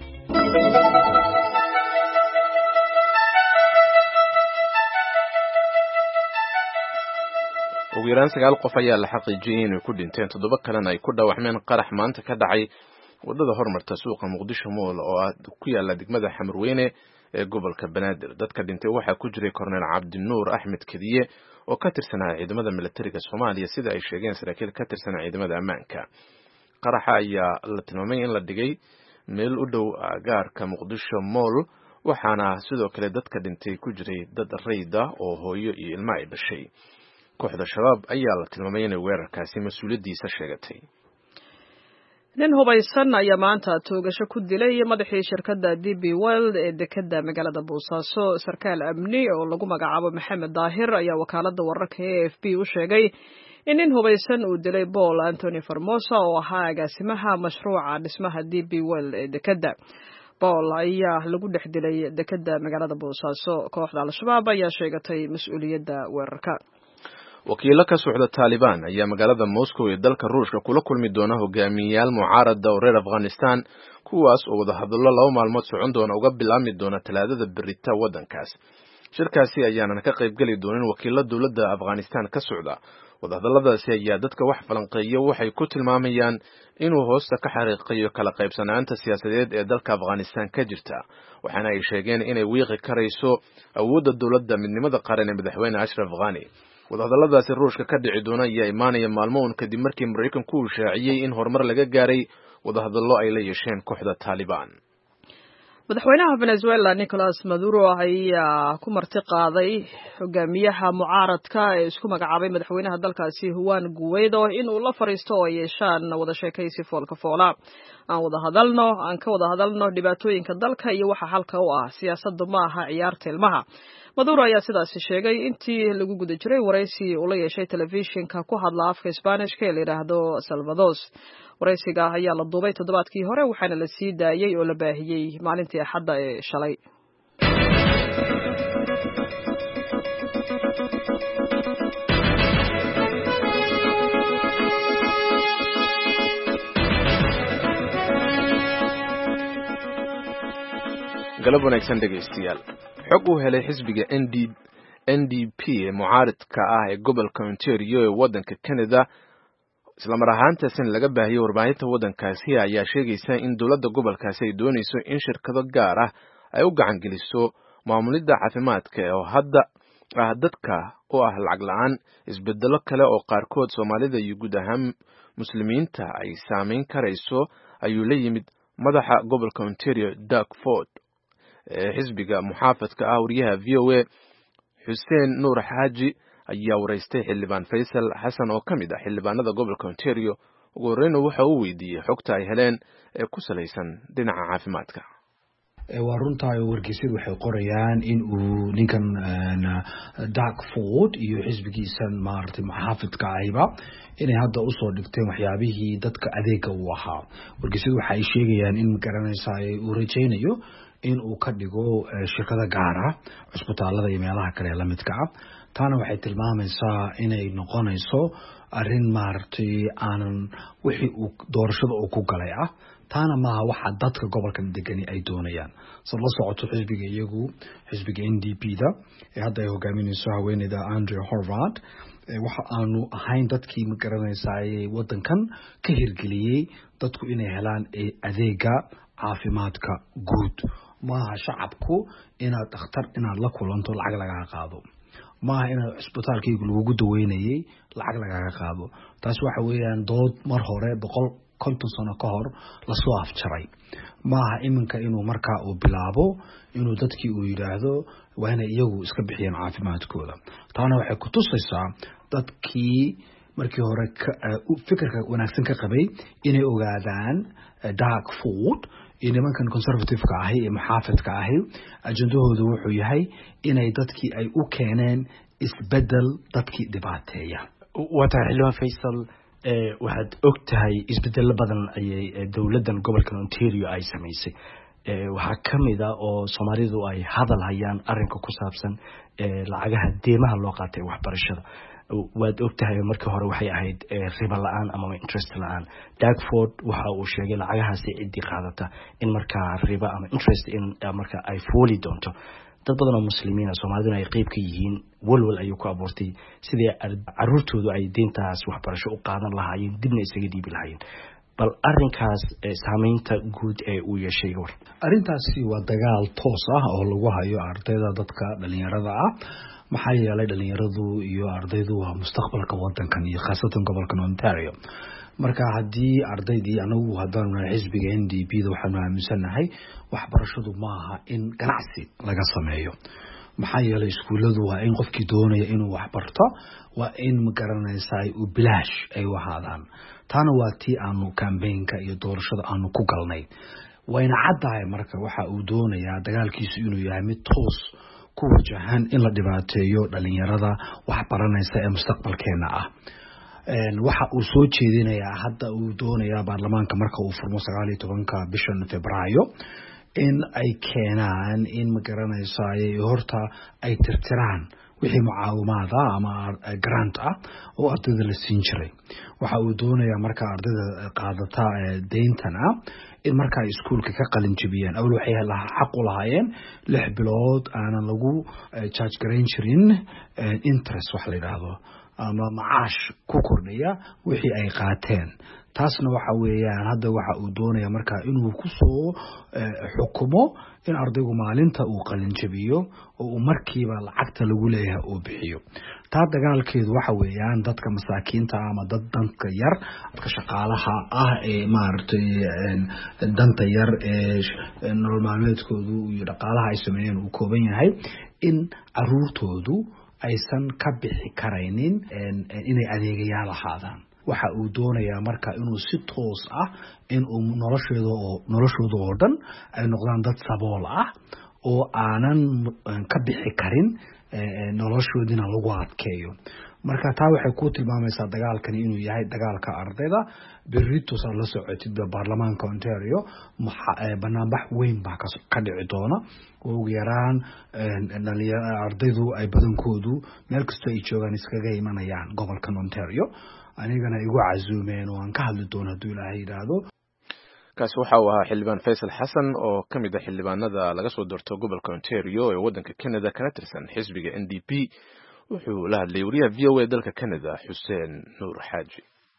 ugu yaraan 9 qof ayaa la xaqiijiyay inay ku dhinteen 7 kalena ay ku dhaawacmeen qarax maanta ka dhacay wadada hormarta suuqa Muqdisho Mall oo ku yaala degmada Xamarweyne ee gobolka Banaadir dadka dhintay waxaa ku jiray Korneel Cabdinuur Axmed Kadiye oo ka tirsanaa ciidamada militariga Soomaaliya sida ay sheegeen saraakiil ka tirsanaa ciidamada ammaanka qaraxa ayaa la tilmaamay in la dhigay meel u dhow gaarka Muqdisho Mall waxaana sidoo kale dadka dhintay ku jiray dad rayda oo hooyo iyo ilmo ay dhashay kooxda shabaab ayaa la tilmaamay inay weerarkaasi mas'uuliyadiisa sheegatay nin hubaysan ayaa maanta toogasho ku dilay madaxii shirkadda DB World ee dekedda magaalada Boosaaso sarkaal amni oo lagu magacaabo Maxamed Daahir ayaa wakaaladda wararka AFP u sheegay in nin hubaysan uu dilay Paul Anthony Formosa oo ahaa agaasimaha mashruuca dhismaha DB World ee dekedda Paul ayaa lagu dhex dilay dekedda magaalada Boosaaso kooxda al-shabaab ayaa sheegatay mas'uuliyadda weerarka wakiilo ka socda Taliban ayaa magaalada Moscow ee dalka Ruushka kula kulmi doona hogaamiyayaal mucaarada oo reer Afghanistan kuwaas oo wada hadallo 2 maalmood socon doona uga bilaami doona Talaadada berita wadankaas shirkaasi ayaana ka qayb gali doonaan wakiilo dawladda Afghanistan ka socda wada hadalladaasi ayaa dadka wax falanqeeyo waxay ku tilmaamayaan inuu hoosta ka xariiqayo kala qaybsanaanta siyaasadeed ee dalka Afghanistan ka jirta waxaana ay sheegeen inay wiiqi karayso awoodda dawladda midnimada qaran ee madaxweyne Ashraf Ghani wadahadalladaasi Ruushka ka dhici doona ayaa imaanaya maalmo kadib markii Mareykanku uu shaaciyay in horumar laga gaaray wadahadallo ay la yeesheen kooxda Taliban madaxweynaha Venezuela Nicolas Maduro ayaa ku marti qaaday hogaamiyaha mucaaradka ee isku magacaabay madaxweynaha dalkaasi Juan Guaido in uu la fariisto oo yeeshaan wada sheekaysi foolka foola aan ka wada hadalno dhibaatooyinka dalka iyo waxa halka u ah siyaasaddu ma aha ciyaarta ilmaha Maduro ayaa sidaas sheegay intii lagu guda jiray waraysi uu la yeeshay telefishinka ku hadla afka Isbaanishka ee la yiraahdo Salvados waraysiga ayaa la duubay toddobaadkii hore waxaana la sii daayay oo la baahiyay maalintii Axadda ee shalay galab wanaagsan dhegeystayaal xog uu helay xisbiga NDP ee mucaaradka ah ee gobolka Ontario ee wadanka Canada isla mar ahaantaasina laga baahiyay warbaahinta wadankaasi ayaa sheegaysa in dawladda gobolkaasi ay doonayso in shirkado gaar ah ay u gacan geliso maamulidda caafimaadka oo hadda dadka oo ah lacag la'aan isbedelo kale oo qaarkood Soomaalida iyo guud ahaan muslimiinta ay saameyn karayso ayuu la yimid madaxa gobolka Ontario Doug Ford xisbiga muxaafadka ah wariyaha VOA Xuseen Nuur Xaaji ayaa wareystay xildhibaan Faysal Xasan oo kamid ah xildhibaanada gobolka Ontario ugu horreyn waxa uu weydiiyay xogta ay heleen ee ku salaysan dhinaca caafimaadka waa runtaa wargeysyadu waxay qorayaan in uu ninkan Doug Ford iyo xisbigiisa maartay muxaafadka ayba inay hadda u soo dhigteen waxyaabihii dadka adeega u ahaa wargeysyadu waxay sheegayaan in garanaysaa uu rajaynayo in uu ka dhigo shirkado gaar ah cusbitaalada iyo meelaha kale la midka ah taana waxay tilmaamaysaa inay noqonayso arrin maartay aanan wixii uu doorashada uu ku galay ah taana maaha waxa dadka gobolkan degani ay doonayaan soo la socoto xisbiga NDP-da ee hadda ay hogaaminayso haweeneyda Andrew Horvath waxa aanu ahayn dadkii ma garanaysaa wadankan ka hirgeliyay dadku inay helaan adeega caafimaadka guud maaha shacabku inaad dhakhtar inaad la kulanto lacag laga qaado maaha inaad cusbitaalkaygu lagu daweynayay lacag laga qaado taas waxa weeyaan dood mar hore 150 sano ka hor la soo afjaray maaha iminka inuu markaa uu bilaabo inuu dadkii uu yiraahdo waa inay iyagu iska bixiyaan caafimaadkooda taana waxay ku tusaysaa dadkii markii hore fikirka wanaagsan ka qabay inay ogaadaan Doug Ford iyo nimankan conservative-ka ahi ee muxaafadka ahi ajandahoodu wuxuu yahay inay dadkii ay u keeneen isbedel dadkii dhibaateeya. wata xilwan Faisal waxaad ogtahay isbedel badan ayay dawladdan gobolka Ontario ay sameysay waxaa kamid ah oo Soomaalidu ay hadal hayaan arrinka ku saabsan lacagaha deemaha loo qaatay waxbarashada waad ogtahay markii hore waxay ahayd riba la'aan ama interest la'aan Dagford waxa uu sheegay lacagahaasi cidii qaadata in marka riba ama interest in marka ay fooli doonto dad badan oo muslimiin ah Soomaaliduna ay qayb ka yihiin walwal ayuu ku abuurtay sidii caruurtoodu ay deyntaas waxbarasho u qaadan lahaayeen dibna isaga dhiibi lahaayeen bal arrinkaas saameynta guud ee uu yeeshay war arrintaasi waa dagaal toos ah oo lagu hayo ardayda dadka dhalinyarada ah maxaa yeelay dhalinyaradu iyo ardaydu waa mustaqbalka wadankan iyo khaasatan gobolka Ontario marka hadii ardaydii anagu hadaan xisbiga NDP da waxaan aaminsanahay waxbarashadu maaha in ganacsi laga sameeyo maxaa yeelay iskuuladu waa in qofkii doonaya inuu wax barto waa in ma garanaysaa uu bilaash ay wahaadaan taana waa tii aanu campaign-ka iyo doorashada aanu ku galnay wayna caddahay marka waxa uu doonayaa dagaalkiisu inuu yahay mid toos ku wajahan in la dhibaateeyo dhalinyarada wax baranaysa ee mustaqbalkeena ah waxa uu soo jeedinayaa hadda uu doonayaa baarlamaanka marka uu furmo 19 bishan Febraayo in ay keenaan in ma garanaysaa ay horta ay tirtiraan wixii mucaawimada ama grant ah oo ardayda la siin jiray waxa uu doonayaa marka ardayda qaadata deyntana in marka ay iskuulka ka qalin jabiyaan awal waxay xaq u lahaayeen 6 bilood aan lagu charge gareyn jirin interest wax la yiraahdo ama macaash ku kordhiya wixii ay qaateen taasna waxa weeyaan hadda waxa uu doonaya marka inuu ku soo xukumo in ardaygu maalinta uu qalin jabiyo oo markiiba lacagta lagu leeyahay uu bixiyo taa dagaalkeedu waxa weeyaan dadka masaakiinta ama dadka yar dadka shaqaalaha ah ee maartay danta yar ee nolol maalmeedkoodu iyo dhaqaalaha ay sameeyeen uu kooban yahay in caruurtoodu aysan ka bixi karaynin inay adeegayaal ahaadaan waxa uu doonayaa marka inuu si toos ah in uu noloshooda oo dhan ay noqdaan dad sabool ah oo aanan ka bixi karin noloshoodina lagu adkeeyo marka taa waxay ku tilmaamaysaa dagaalkani inuu yahay dagaalka ardayda berrito sa la socotid baarlamaanka Ontario banaanbax weyn baa ka dhici doona oo yaraan ardaydu ay badankoodu meel kasta ay joogaan iskaga imanayaan gobolka Ontario anigana igu casuumeen oo aan ka hadli doono haduu Ilaahay yiraahdo kaasi waxa uu ahaa xildhibaan Faisal Xasan oo kamid ah xildhibaanada laga soo doorto gobolka Ontario ee wadanka Canada kana tirsan xisbiga NDP wuxuu la hadlay wariyaha VOA dalka Canada Xuseen Nuur Xaaji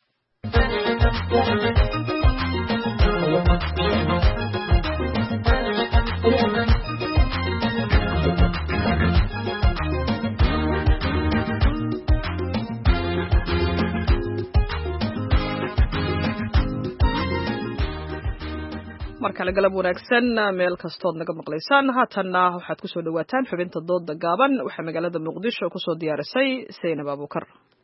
markale galab wanaagsan meel kastood naga maqlaysaan haatanna waxaad ku soo dhawaataan xubinta dooda gaaban waxaa magaalada Muqdisho ku soo diyaarisay Saynab Abuukar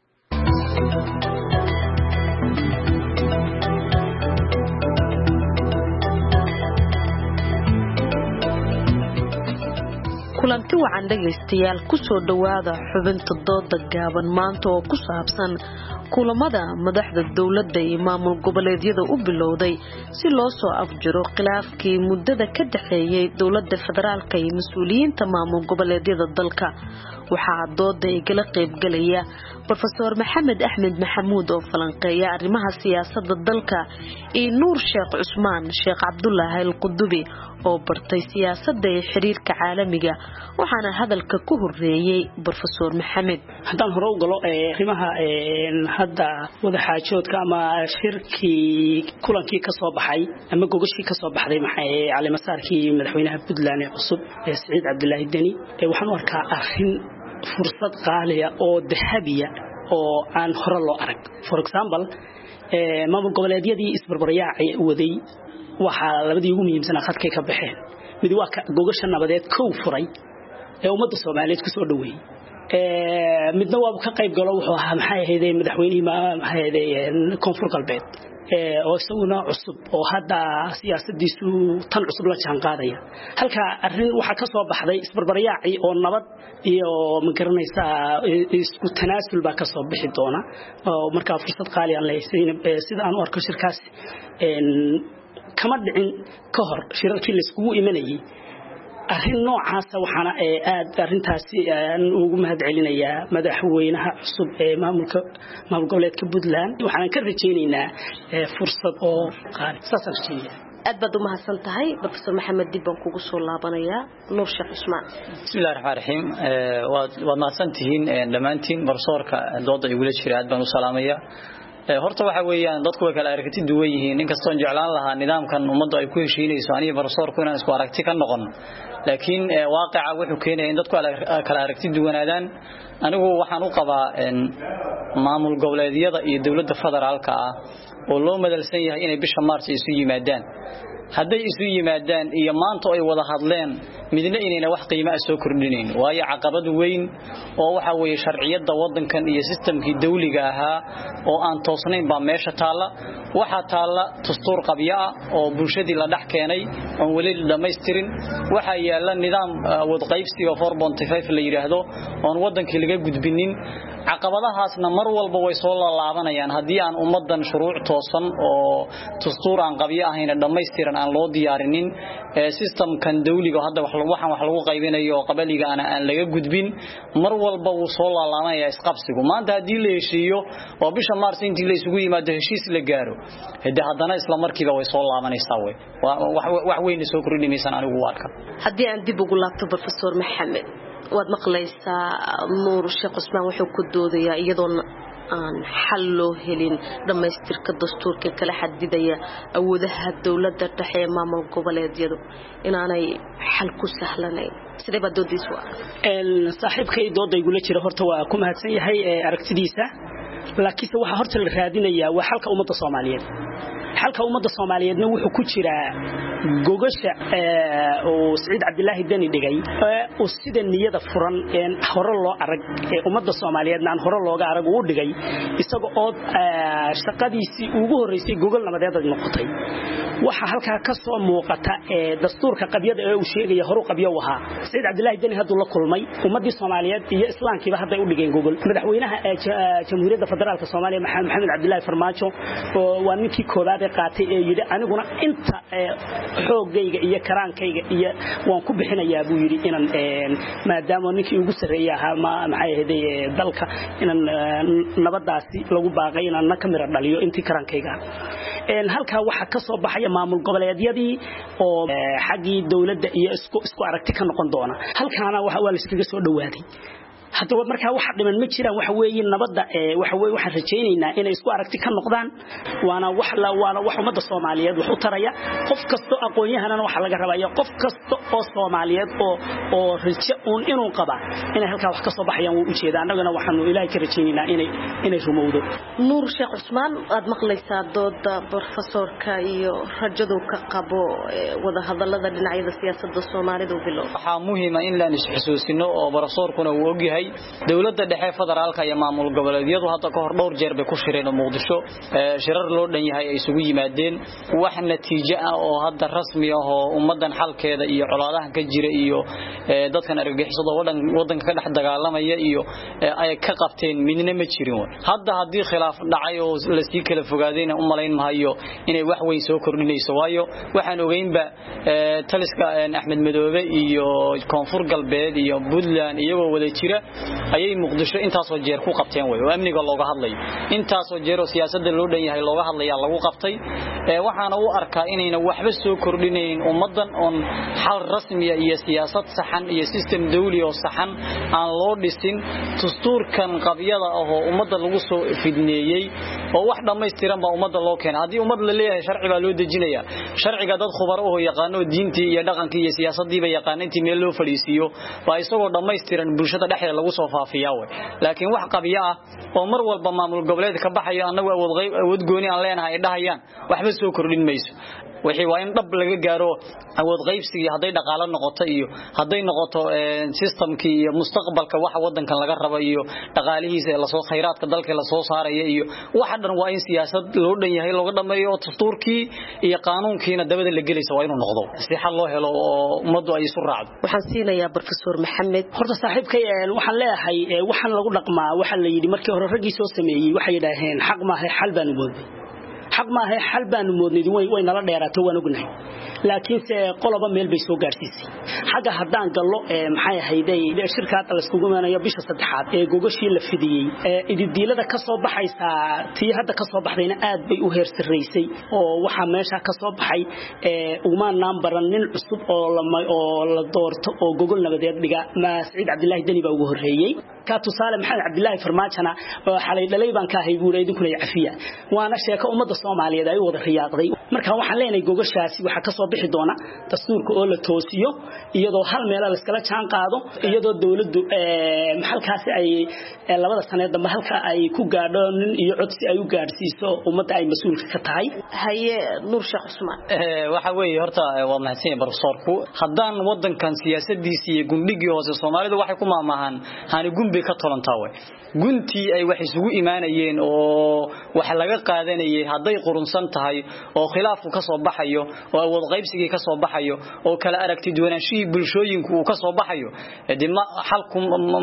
kulanti wacan dhageystayaal ku soo dhawaada xubinta dooda gaaban maanta oo ku saabsan kulamada madaxda dawladda iyo maamul goboleedyada u bilowday si loo soo afjiro khilaafkii muddada ka dhaxeeyay dawladda federaalka iyo mas'uuliyiinta maamul goboleedyada dalka waxaa dooda igala qaybgalaya Professor Maxamed Axmed Maxamuud oo falanqeeya arrimaha siyaasadda dalka iyo Nuur Sheekh Cusmaan Sheekh Cabdullaahi Al-Qudubi oo bartay siyaasadda iyo xiriirka caalamiga waxaana hadalka ku horeeyay Professor Maxamed haddaan hore u galo arrimaha hadda wada xaajoodka ama shirkii kulankii ka soo baxay ama gogashii ka soo baxday maxay cali masaarkii madaxweynaha Puntland ee cusub Saciid Cabdullaahi Deni waxaan u arkaa arrin fursad qaaliya oo dahabiya oo aan hore loo arag for example maamul goboleedyadii isbarbaryaacay waday waxa labadii ugu muhiimsan khadkay ka baxeen mid waa gogasha nabadeed kow furay ee ummadda Soomaaliyeed ku soo dhaweeyay midna waa ka qayb galo wuxuu ahaa maxay ahayd madaxweynihii maxay ahayd koonfur galbeed oo isaguna cusub oo hadda siyaasadiisu tan cusub la jaan qaadaya halka arrin waxa ka soo baxday isbarbaryaacii oo nabad iyo ma garanaysa isku tanaasul baa ka soo bixi doona oo marka fursad qaali aan leeyahay sida aan u arko shirkaas kama dhicin ka hor shirarkii la iskugu imanayay arrin noocaas waxaana aad arrintaasi aan ugu mahadcelinayaa madaxweynaha cusub ee maamul goboleedka Puntland waxaan ka rajaynaynaa fursad oo qaali saasaan rajaynayaa aad baad u mahadsan tahay Professor Maxamed Dibban kugu soo laabanaya Nuur Sheekh Usmaan bismillaahir rahmaanir rahiim waad mahadsantihiin dhamaantiin barsoorka dooda ay wada jiraan aad baan u salaamayaa horta waxa weeyaan dadku way kala aragti duwan yihiin inkastoo jeclaan lahaa nidaamkan ummadda ay ku heshiinayso aniga barsoorku inaan isku aragti ka noqon laakiin waaqica wuxuu keenayaa in dadku kala aragti duwanaadaan anigu waxaan u qabaa maamul goboleedyada iyo dawladda federaalka ah oo loo madalsan yahay inay bisha Maarso isu yimaadaan hadday isu yimaadaan iyo maanta ay wada hadleen midna inayna wax qiimo ah soo kordhinayn waayo caqabad weyn oo waxa weeye sharciyada wadankan iyo systemkii dawliga ahaa oo aan toosnayn baa meesha taala waxa taala dastuur qabyo ah oo bulshadii la dhax keenay oo wali dhameystirin waxa yaala nidaam wad qaybsiga 4.5 la yiraahdo oo wadankii laga gudbinin caqabadahaasna mar walba way soo laabanayaan hadii aan ummadan shuruuc toosan oo dastuur aan qabyo ahayn dhameystiran aan loo diyaarinin systemkan dawliga hadda wax lagu qaybinayo qabaliga aan laga gudbin mar walba uu soo laabanaya isqabsigu maanta hadii la heshiiyo oo bisha Maarso intii la isugu yimaado heshiis la gaaro haddana isla markiiba way soo laabanaysaa wax weyn soo kordhinaysan anigu waarka hadii aan dib ugu laabto Professor Maxamed waad maqlaysaa Nuur Sheekh Usmaan wuxuu ku doodayaa iyadoo aan xal loo helin dhameystirka dastuurka kala xadidaya awoodaha dawladda dhexe ee maamul goboleedyadu inaanay xal ku sahlanayn sidee baad doodaysaa saaxiibkay dooda igula jira horta waa ku mahadsan yahay aragtidiisa laakiin waxa horta la raadinayaa waa xalka ummadda Soomaaliyeed xalka ummadda Soomaaliyeedna wuxuu ku jiraa gogasha oo Saciid Cabdilaahi Dani dhigay oo sida niyada furan ee hore loo arag ee ummadda Soomaaliyeedna aan hore looga arag uu dhigay isaga oo shaqadiisii ugu horeysay gogol nabadeed noqotay waxa halka ka soo muuqata dastuurka qabyada ee uu sheegay hore qabyo waha Saciid Cabdilaahi Dani haduu la kulmay ummadii Soomaaliyeed iyo islaamkiiba hadday u dhigeen gogol madaxweynaha jamhuuriyadda federaalka Soomaaliya Maxamed Cabdilaahi Farmaajo waa ninkii koobaad ee qaatay ee yiri aniguna inta xoogayga iyo karaankayga iyo waan ku bixinayaa buu yiri inaan maadaama ninkii ugu sareeyay maxay ahayd dalka inaan nabadaasi lagu baaqay inaan ka miro dhaliyo intii karaankayga halka waxa ka soo baxaya maamul goboleedyadii oo xaqii dawladda iyo isku aragti ka noqon doona halkaana waxa la iskaga soo dhawaaday haddaba marka waxa dhiman ma jiraan waxa weeye nabadda waxaan rajaynaynaa inay isku aragti ka noqdaan waana wax ummadda Soomaaliyeed wax u taraya qof kasto aqoon-yahanana waxa laga rabaa qof kasto oo Soomaaliyeed oo rajo inuu qaba inay halka wax ka soo baxayaan uu u jeedaan annagana waxaanu Ilaahay ka rajaynaynaa inay rumowdo Nuur Sheekh Usmaan aad maqlaysaa dooda professorka iyo rajadu ka qabo wada hadallada dhinacyada siyaasadda Soomaalidu bilow waxa muhiim ah in la isxasuusino oo professorkuna uu ogyahay dawladda dhexe federaalka iyo maamul goboleedyadu hadda ka hor dhowr jeer bay ku shireen Muqdisho shirar loo dhan yahay ay isugu yimaadeen wax natiijo ah oo hadda rasmi ah oo ummadan xalkeeda iyo colaadaha ka jira iyo dadkan argagixisada wadanka ka dhex dagaalamaya iyo ay ka qabteen midna ma jirin hadda hadii khilaaf dhacay oo la sii kala fogaadayna u malayn maayo inay wax weyn soo kordhinayso waayo waxaan ogeynba taliska Axmed Madoobe iyo Koonfur Galbeed iyo Puntland iyagoo wada jira ayay Muqdisho intaas oo jeer ku qabteen way oo amniga looga hadlay intaas oo jeer oo siyaasadda loo dhan yahay looga hadlaya lagu qabtay waxaana uu arkaa inayna waxba soo kordhinayn ummadan on xal rasmi ah iyo siyaasad saxan iyo system dawli oo saxan aan loo dhisin dastuurkan qabyada ah oo ummadda lagu soo fidneeyay oo wax dhameystiran ba ummadda loo keenay hadii ummad la leeyahay sharci baa loo dejinaya sharciga dad khubaro oo yaqaan diintii iyo dhaqankii iyo siyaasaddiiba yaqaan intii meel loo fadhiisiyo baa isagoo dhameystiran bulshada dhexdeeda lagu soo faafiyaa way laakiin wax qabiya ah oo mar walba maamul goboleed ka baxayo anagu awood gooni aan leenahay dhahayaan waxba soo kordhin mayso wixii waa in dhab laga gaaro awood qaybsiga haday dhaqaale noqoto iyo haday noqoto systemkii iyo mustaqbalka waxa wadankan laga rabo iyo dhaqaalihiisa la soo khayraadka dalka la soo saarayo iyo waxa dhan waa in siyaasad loo dhan yahay looga dhameeyo dastuurkii iyo qaanuunkiina dabada la gelayso waa inuu noqdo si xal loo helo oo ummadu ay isu raacdo waxaan siinayaa professor Maxamed horta saaxiibkay waxaan leeyahay waxaan lagu dhaqmaa waxa la yiri markii hore ragii soo sameeyay waxay yiraahdeen xaq ma ahay xal baan u moodnay xaq ma ahay xal baan u moodnay way nala dheeraato waan ognahay laakiin se qoloba meel bay soo gaarsiisay xaga hadaan gallo maxay ahayday shirkada la isku gumaanayo bisha saddexaad ee gogashii la fidiyay ididiilada ka soo baxaysa tii hadda ka soo baxdayna aad bay u heer sareysay oo waxa meesha ka soo baxay uma nambaran nin cusub oo la doorto oo gogol nabadeed dhiga ma Saciid Cabdullaahi Dani baa ugu horeeyay ka tusaale Maxamed Cabdullaahi Farmaajana xalay dhalay baan ka ahay buuray idinkuna cafiya waana sheeko ummadda Soomaaliyeed ay wada riyaaqday marka waxaan leenahay gogashaasi waxa ka soo bixi doona dastuurka oo la toosiyo iyadoo hal meel la iskala jaan qaado iyadoo dawladdu maxalkaasi ay labada sano dambe halka ay ku gaadho nin iyo codsi ay u gaarsiiso ummadda ay mas'uulka ka tahay haye Nuur Sheekh Cusmaan waxa weeye horta waa mahadsan professorku haddaan wadankan siyaasadiisa iyo gundhigii hoose Soomaalidu waxay ku maamahan hani gumbe ka tolantaa way guntii ay wax isugu iimaanayeen oo wax laga qaadanayay haday qurunsan tahay oo khilaafku ka soo baxayo oo awood qaybsigii ka soo baxayo oo kala aragti duwanaanshihi bulshooyinku uu ka soo baxayo dima xalku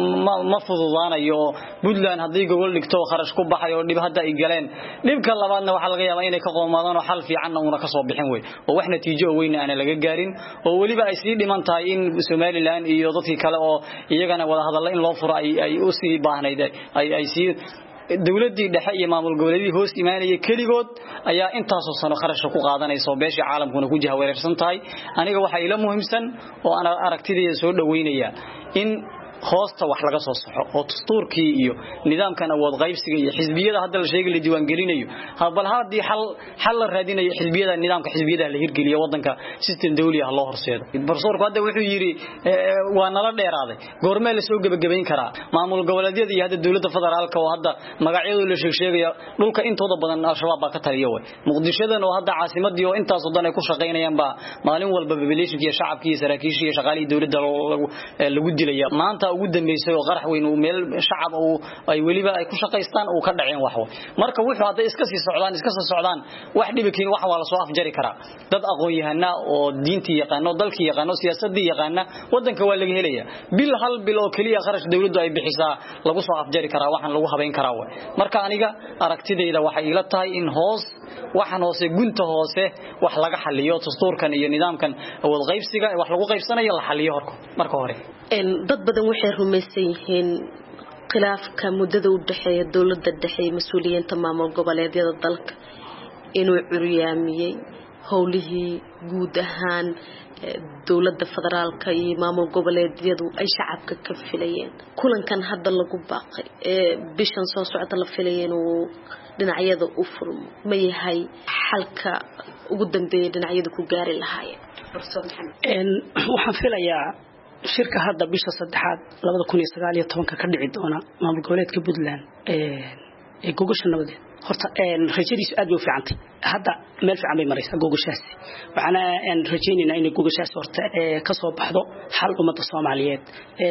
ma fududaanayo Puntland hadii gobol dhigto kharash ku baxayo dib hadda ay galeen dibka labaadna waxa laga yaabaa inay ka qoomadaan oo xal fiican una ka soo bixin way oo wax natiijo weyn aan laga gaarin oo waliba ay sii dhiman tahay in Somaliland iyo dadkii kale oo iyagana wada hadal in loo furo ay u sii baahnayd ay sii dawladii dhexe iyo maamul goboleedii hoos iimaanaya kaligood ayaa intaas oo sano kharash ku qaadanayso beesha caalamkuna ku jahawareersan tahay aniga waxa ila muhiimsan oo ana aragtidayda soo dhaweynaya in hoosta wax laga soo saxo oo dastuurkii iyo nidaamkan awood qaybsiga iyo xisbiyada hadda la sheegay la diiwaan gelinayo bal hadii xal la raadinayo xisbiyada nidaamka xisbiyada la hirgeliyo wadanka system dawli ah loo horseedo professorku hadda wuxuu yiri waa nala dheeraaday goorma la soo gabagabeyn karaa maamul goboleedyada iyo hadda dawladda federaalka oo hadda magacyadu la sheegayo dhulka intooda badan al-shabaab ka taliyo way muqdishadan oo hadda caasimadii oo intaas oo dan ay ku shaqeynayaan ba maalin walba population iyo shacabkii saraakiisha iyo shaqaalii dawladda lagu dilaya maanta ugu dambeysay oo qarax weyn oo meel shacab oo ay waliba ay ku shaqeystaan oo ka dhaceen wax marka wuxuu hadda iska sii socdaan wax dhibakiin wax waa la soo afjari karaa dad aqoon yahana oo diintii yaqaano dalkii yaqaano siyaasadii yaqaana wadanka waa laga helaya hal bil oo kaliya qarash dawladdu ay bixisaa lagu soo afjari karaa waxan lagu habeyn karaa marka aniga aragtidayda waxa ila tahay in waxan hoose gunta hoose wax laga xaliyo dastuurkan iyo nidaamkan awood qaybsiga wax lagu qaybsanayo la xaliyo marka hore dad badan waxay rumaysan yihiin khilaafka muddada u dhaxeeya dawladda dhexe iyo mas'uuliyiinta maamul goboleedyada dalka inuu curyaamiyay howlihii guud ahaan dawladda federaalka iyo maamul goboleedyadu ay shacabka ka filayeen kulankan hadda lagu baaqay bishan soo socda la filayeen oo dhinacyada u furmo ma yahay xalka ugu dambeeyay dhinacyada ku gaari lahaayeen waxaan filayaa shirka hadda bisha saddexaad 2019 ka dhici doona maamul goboleedka Puntland ee gogosha nabadeed horta rajadiisu aad u fiicantay hadda meel fiican bay maraysaa gogoshaas waxaana rajaynaynaa in gogoshaas horta ka soo baxdo xal ummadda Soomaaliyeed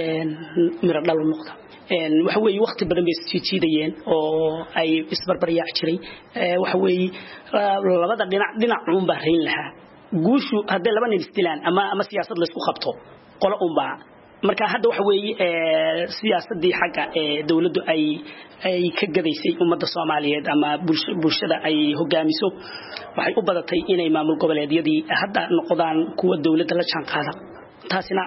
miro dhal noqda waxa weeye waqti badan bay jiidayeen oo ay isbarbar yaac jiray waxa weeye labada dhinac uun baa reyn lahaa guushu hadday laba nin istilaan ama siyaasad la isku qabto qolo umba marka hadda waxa weeye siyaasadii xagga dawladdu ay ka gadaysay ummadda Soomaaliyeed ama bulshada ay hogaamiso waxay u badatay inay maamul goboleedyadii hadda noqdaan kuwa dawladda la jaan qaada taasina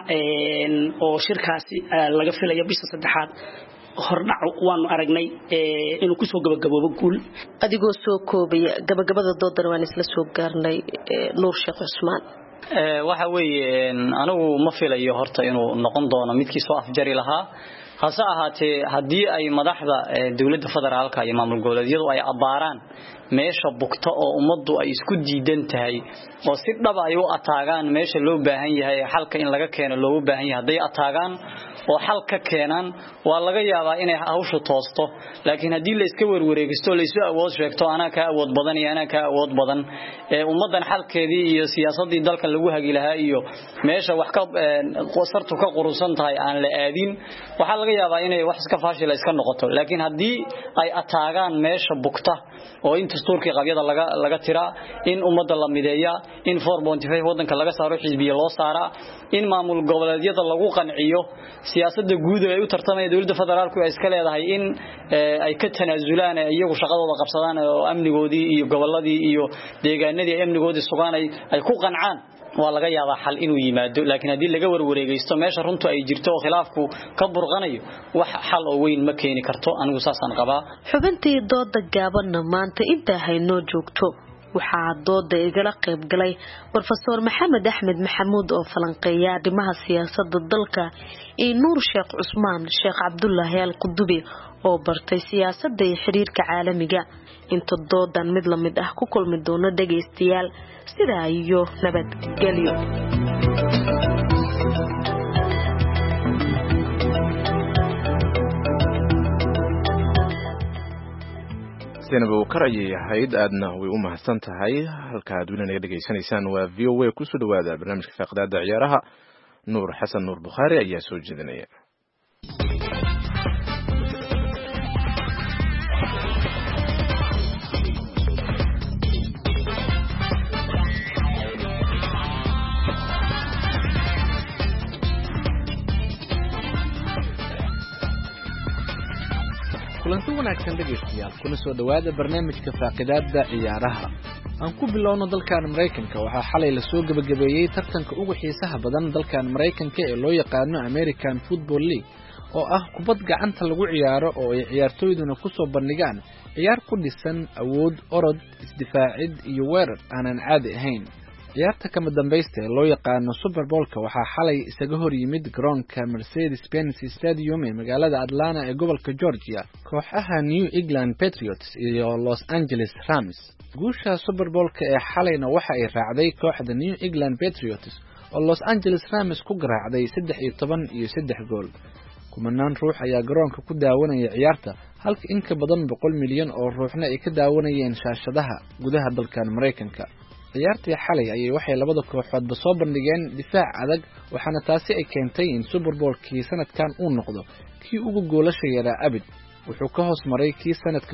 oo shirkaasi laga filayo bisha saddexaad hordhac waanu aragnay inuu ku soo gabagaboobo guul adigoo soo koobaya gabagabada doodana waan isla soo gaarnay Nuur Sheekh Cusmaan waxa weeye anigu ma filayo horta inuu noqon doono midkii soo afjari lahaa hase ahaatee hadii ay madaxda dawladda federaalka iyo maamul goboleedyadu ay abaaraan meesha bugta oo ummaddu ay isku diidan tahay oo si dhab ay u ataagaan meesha loo baahan yahay xalka in laga keeno loo baahan yahay haday ataagaan oo xal ka keenan waa laga yaabaa inay hawshu toosto laakiin hadii la iska warwareegisto la isu awood sheegto ana ka awood badan iyo ana ka awood badan ummadan xalkeedii iyo siyaasadii dalka lagu hagi lahaa iyo meesha wax ka qosartu ka qurusan tahay aan la aadin waxa laga yaabaa inay wax iska faashil iska noqoto laakiin hadii ay ataagaan meesha bugta oo in dastuurkii qabyada laga tira in ummadda la mideeya in 4.5 wadanka laga saaro xisbiye loo saara in maamul goboleedyada lagu qanciyo siyaasadda guud ee u tartamay dawladda federaalku ay iska leedahay in ay ka tanaazulaan iyagu shaqadooda qabsadaan oo amnigoodii iyo goboladii iyo deegaanadii amnigoodii sugaan ay ku qancaan waa laga yaabaa xal inuu yimaado laakiin hadii laga warwareegaysto meesha runtu ay jirto oo khilaafku ka burqanayo wax xal oo weyn ma keeni karto anigu saasan qabaa xubintii dooda gaaban maanta inta hayno joogto waxaa dooda igala qayb galay Professor Maxamed Axmed Maxamuud oo falanqeeya arrimaha siyaasadda dalka iyo Nuur Sheekh Cusmaan Sheekh Cabdullaahi Al-Qudubi oo bartay siyaasadda iyo xiriirka caalamiga inta doodan mid la mid ah ku kulmi doono dhageystayaal sidaa iyo nabadgelyo Zainab Wakar ayay ahayd aadna way u mahadsan tahay halka aad weli naga dhageysanaysaan waa VOA ku soo dhawaada barnaamijka faqadaada ciyaaraha Nuur Xasan Nuur Bukhari ayaa soo jeedinaya kulanti wanaagsan dhegeystayaal kuna soo dhawaada barnaamijka faaqidaada ciyaaraha aan ku bilowno dalkan Mareykanka waxaa xalay la soo gabagabeeyay tartanka ugu xiisaha badan dalkan Mareykanka ee loo yaqaan American Football League oo ah kubad gacanta lagu ciyaaro oo ay ciyaartooyduna ku soo bandhigaan ciyaar ku dhisan awood orod isdifaacid iyo weerar aanan caadi ahayn ciyaarta kama dambaysta ee loo yaqaano Super Bowl-ka waxaa xalay isaga hor yimid garoonka Mercedes-Benz Stadium ee magaalada Atlanta ee gobolka Georgia kooxaha New England Patriots iyo Los Angeles Rams guusha Super Bowl-ka ee xalayna waxa ay raacday kooxda New England Patriots oo Los Angeles Rams ku garaacday 13 gool kumanaan ruux ayaa garoonka ku daawanaya ciyaarta halka in ka badan 100 milyan oo ruuxna ay ka daawanayeen shaashadaha gudaha dalkan Mareykanka ciyaartii xalay ayay waxay labada kooxoodba soo bandhigeen difaac adag waxaana taasi ay keentay in Super Bowl-kii sanadkan uu noqdo kii ugu goolasha yaraa abid wuxuu ka hoos maray kii sanadka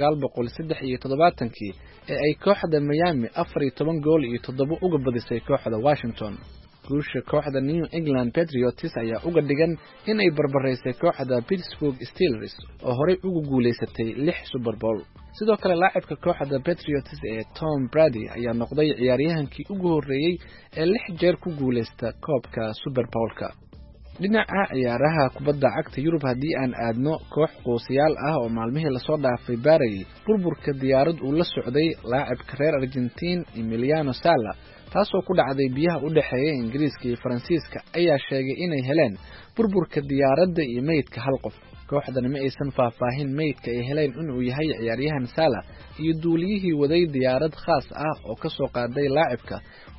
1973 ee ay kooxda Miami 14 gool iyo 7 uga badisay kooxda Washington guusha kooxda New England Patriots ayaa uga dhigan in ay barbaraysay kooxda Pittsburgh Steelers oo horey ugu guuleysatay 6 Super Bowl sidoo kale laacibka kooxda Patriots ee Tom Brady ayaa noqday ciyaaryahankii ugu horeeyay ee 6 jeer ku guuleysta koobka Super Bowl-ka dhinaca ciyaaraha kubadda cagta Yurub hadii aan aadno koox qoosiyaal ah oo maalmihii la soo dhaafay baarayay burburka diyaarad uu la socday laacibka reer Argentine Emiliano Sala taasoo ku dhacday biyaha u dhaxeeya Ingiriiska iyo Faransiiska ayaa sheegay inay heleen burburka diyaaradda iyo meydka hal qof kooxdan ma aysan faahfaahin meydka ay heleen inuu yahay ciyaaryahan Sala iyo duuliyihii waday diyaarad khaas ah oo ka soo qaaday laacibka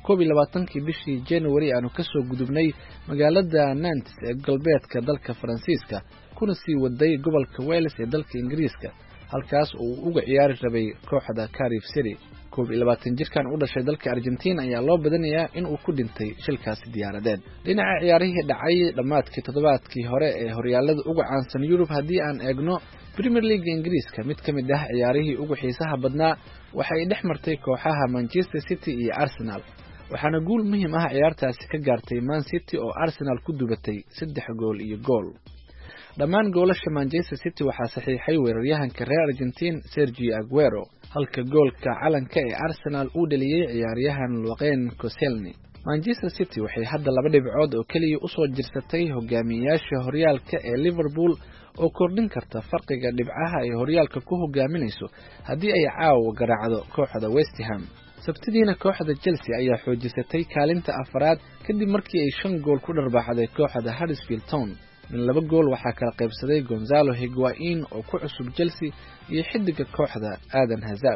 22 bishii January aanu ka soo gudubnay magaalada Nantes ee galbeedka dalka Faransiiska kuna sii waday gobolka Wales ee dalka Ingiriiska halkaas uu uga ciyaari rabay kooxda Cardiff City 22 jirkan u dhashay dalka Argentina ayaa loo badanayaa in uu ku dhintay shilkaasi diyaaradeed dhinaca ciyaarihii dhacay dhamaadkii toddobaadkii hore ee horyaalada ugu caansan Yurub hadii aan eegno Premier League Ingiriiska mid kamid ah ciyaarihii ugu xiisaha badnaa waxay dhex martay kooxaha Manchester City iyo Arsenal waxaana guul muhiim ah ciyaartaasi ka gaartay Man City oo Arsenal ku dubatay 3 gool iyo gool dhammaan goolasha Manchester City waxaa saxiixay weeraryahanka reer Argentine Sergio Aguero halka goolka calanka ee Arsenal uu dhaliyay ciyaaryahan Loren Koscielny Manchester City waxay hadda 2 dhibcood oo kaliya u soo jirsatay hogaamiyayaasha horyaalka ee Liverpool oo kordhin karta farqiga dhibcaha ay horyaalka ku hogaaminayso hadii ay caawa garaacdo kooxda West Ham sabtidiina kooxda Chelsea ayaa xoojisatay kaalinta afraad kadib markii ay 5 gool ku dharbaaxday kooxda Huddersfield Town min 2 gool waxaa kala qaybsaday Gonzalo Higuain oo ku cusub Chelsea iyo xidiga kooxda Eden Hazard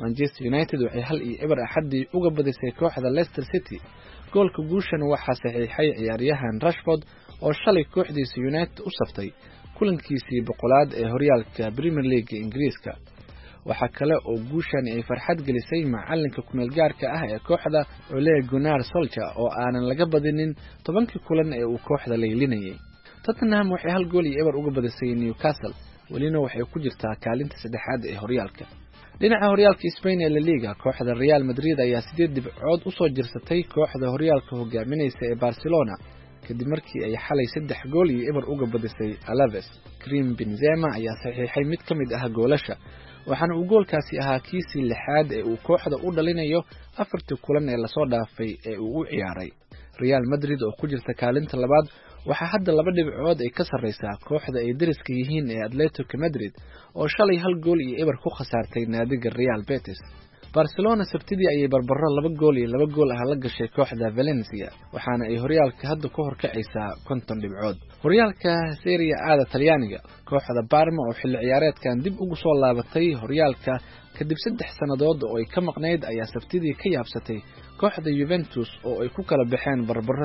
Manchester United waxay 1-0 axadii uga badisay kooxda Leicester City. goolka guushan waxaa saxiixay ciyaaryahan Rashford oo shalay kooxdiisa United u saftay kulankiisii boqolaad ee horyaalka Premier League Ingiriiska. waxa kale oo guushan ay farxad gelisay macalinka ku meel gaarka ah ee kooxda Ole Gunnar Solskjaer oo aanan laga badinin 10 kulan ee uu kooxda leelinayay. Tottenham waxay 1-0 uga badisay Newcastle, walina waxay ku jirtaa kaalinta saddexaad ee horyaalka. dhinaca horyaalka Spain ee La Liga, kooxda Real Madrid ayaa 8 dhibcood u soo jirsatay kooxda horyaalka hogaaminaysa ee Barcelona kadib markii ay xalay 3-0 uga badisay Alaves. Karim Benzema ayaa saxiixay mid ka mid ah goolasha, waxaana uu goolkaasi ahaa kiisii 6aad ee uu kooxda u dhalinayo 4 kulan ee la soo dhaafay ee uu u ciyaaray. Real Madrid oo ku jirta kaalinta labaad waxa hadda 2 dhibcood ay ka sareysaa kooxda ay dariska yihiin ee Atletico Madrid oo shalay 1-0 ku khasaartay naadiga Real Betis. Barcelona sabtidii ayay barbaro 2-2 ah la gashay kooxda Valencia, waxaana ay horyaalka hadda ku horkacaysaa 50 dhibcood. horyaalka Serie A Talyaaniga, kooxda Parma oo xilli ciyaareedkan dib ugu soo laabatay horyaalka kadib 3 sanadood oo ay ka maqnayd ayaa sabtidii ka yaabsatay kooxda Juventus oo ay ku kala baxeen barbaro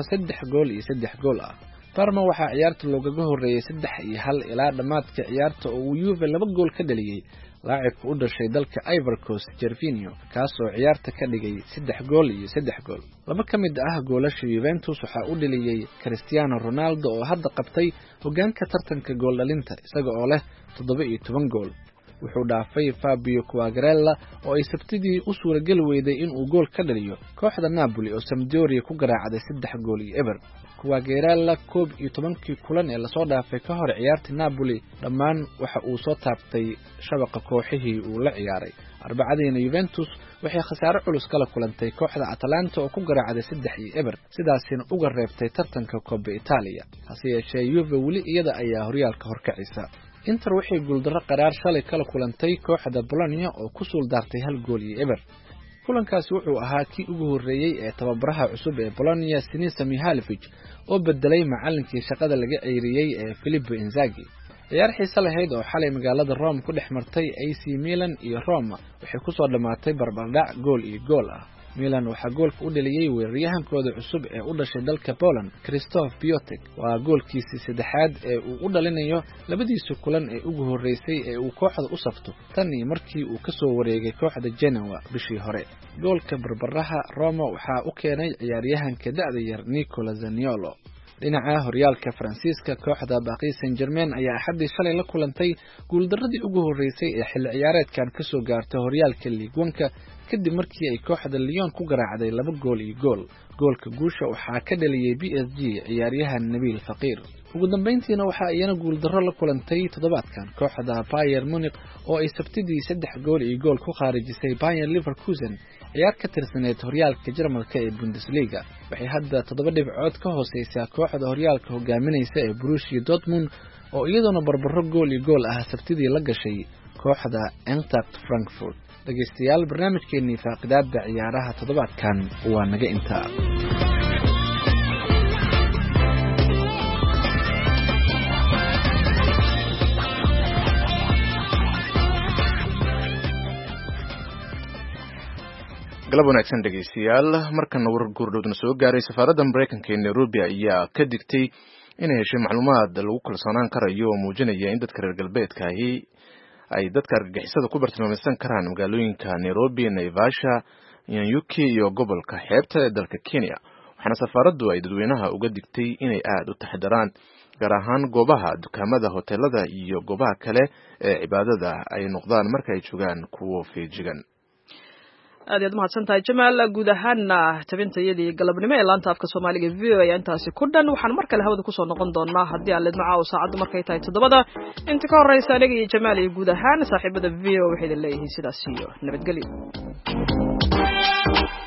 3-3 ah. Parma waxaa ciyaarta loogaga horeeyay 3-1 ilaa dhamaadka ciyaarta oo Juve 2 gool ka dhaliyay laacibka u dhashay dalka Ivory Coast Gervinho, kaas oo ciyaarta ka dhigay 3 gool. laba ka mid ah goolasha Juventus waxaa u dhaliyay Cristiano Ronaldo oo hadda qabtay hogaanka tartanka gool dhalinta isaga oo leh 17 gool. wuxuu dhaafay Fabio Quagliarella oo ay sabtidii u suuragal weyday in uu gool ka dhaliyo kooxda Napoli oo Sampdoria ku garaacday 3-0. Quagliarella 11 kulan ee la soo dhaafay ka hor ciyaarta Napoli dhammaan waxa uu soo taabtay shabaqa kooxihii uu la ciyaaray. Arbacadiina Juventus waxay khasaare culus kala kulantay kooxda Atalanta oo ku garaacday 3-0, sidaasina uga reebtay tartanka Coppa Italia. hase yeeshee Juve weli iyada ayaa horyaalka horkacaysa. Inter waxay guuldarro qaraar shalay kala kulantay kooxda Bologna oo ku suuldaartay 1-0. kulankaasi wuxuu ahaa kii ugu horeeyay ee tababaraha cusub ee Bologna Sinisa Mihajlovic oo bedelay macallinkii shaqada laga ceyriyay ee Filippo Inzaghi. ciyaar xiiso lahayd oo xalay magaalada Rome ku dhex martay AC Milan iyo Roma waxay ku soo dhamaatay barbardhac gool ah. Milan waxa goolka u dhaliyay weeraryahankooda cusub ee u dhashay dalka Poland, Krzysztof Piątek. waa goolkiisii 3aad ee uu u dhalinayo labadiisa kulan ee ugu horeysay ee uu kooxda u safto tan iyo markii uu ka soo wareegay kooxda Genoa bishii hore. goolka barbaraha Roma waxa uu keenay ciyaaryahanka da'da yar Nicola Zaniolo. dhinaca horyaalka Faransiiska, kooxda Paris Saint-Germain ayaa axadii shalay la kulantay guuldaradii ugu horeysay ee xilli ciyaareedkan ka soo gaartay horyaalka Ligue 1 kadib markii ay kooxda Lyon ku garaacday 2-0. goolka guusha waxaa ka dhaliyay PSG ciyaaryahan Nabil Faqir. ugu dambeyntiina waxa iyana guuldarro la kulantay toddobaadkan kooxda Bayern Munich oo ay sabtidii 3-0 ku khaarijisay Bayer Leverkusen, ciyaar ka tirsaneyd horyaalka Jarmalka ee Bundesliga. waxay hadda 7 dhibcood ka hooseysaa kooxda horyaalka hogaaminaysa ee Borussia Dortmund oo iyaduna barbaro 0-0 ah sabtidii la gashay kooxda Eintracht Frankfurt. dhageystayaal, barnaamijkeennii faaqidaadda ciyaaraha toddobaadkan waa naga intaa. galab wanaagsan dhegeystayaal, markana warar guurdhowdna soo gaaray safaaradda Mareykanka ee Nairobi ayaa ka digtay inay heshay macluumaad lagu kalsoonaan karayo oo muujinaya in dadka reer galbeedka ahi ay dadka argagixisada ku bartilmaameedsan karaan magaalooyinka Nairobi, Naivasha, Nyanyuki iyo gobolka xeebta ee dalka Kenya. waxaana safaaraddu ay dadweynaha uga digtay inay aad u taxadaraan, gaar ahaan goobaha dukaamada, hoteelada iyo goobaha kale ee cibaadada ay noqdaan marka ay joogaan kuwo feejigan. aad ayaad mahadsantahay Jamaal. guud ahaana tabintayadii galabnimo ee laanta afka Soomaaliga VOA ayaa intaasi ku dhan. waxaan mar kale hawada kusoo noqon doonaa haddii aan leedno caawa saacaddu markay tahay 7. inta ka horeysa aniga iyo Jamaal iyo guud ahaan saaxiibada VOA waxay leeyihiin sidaas iyo nabadgelyo.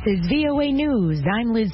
This is VOA News. I'm Liz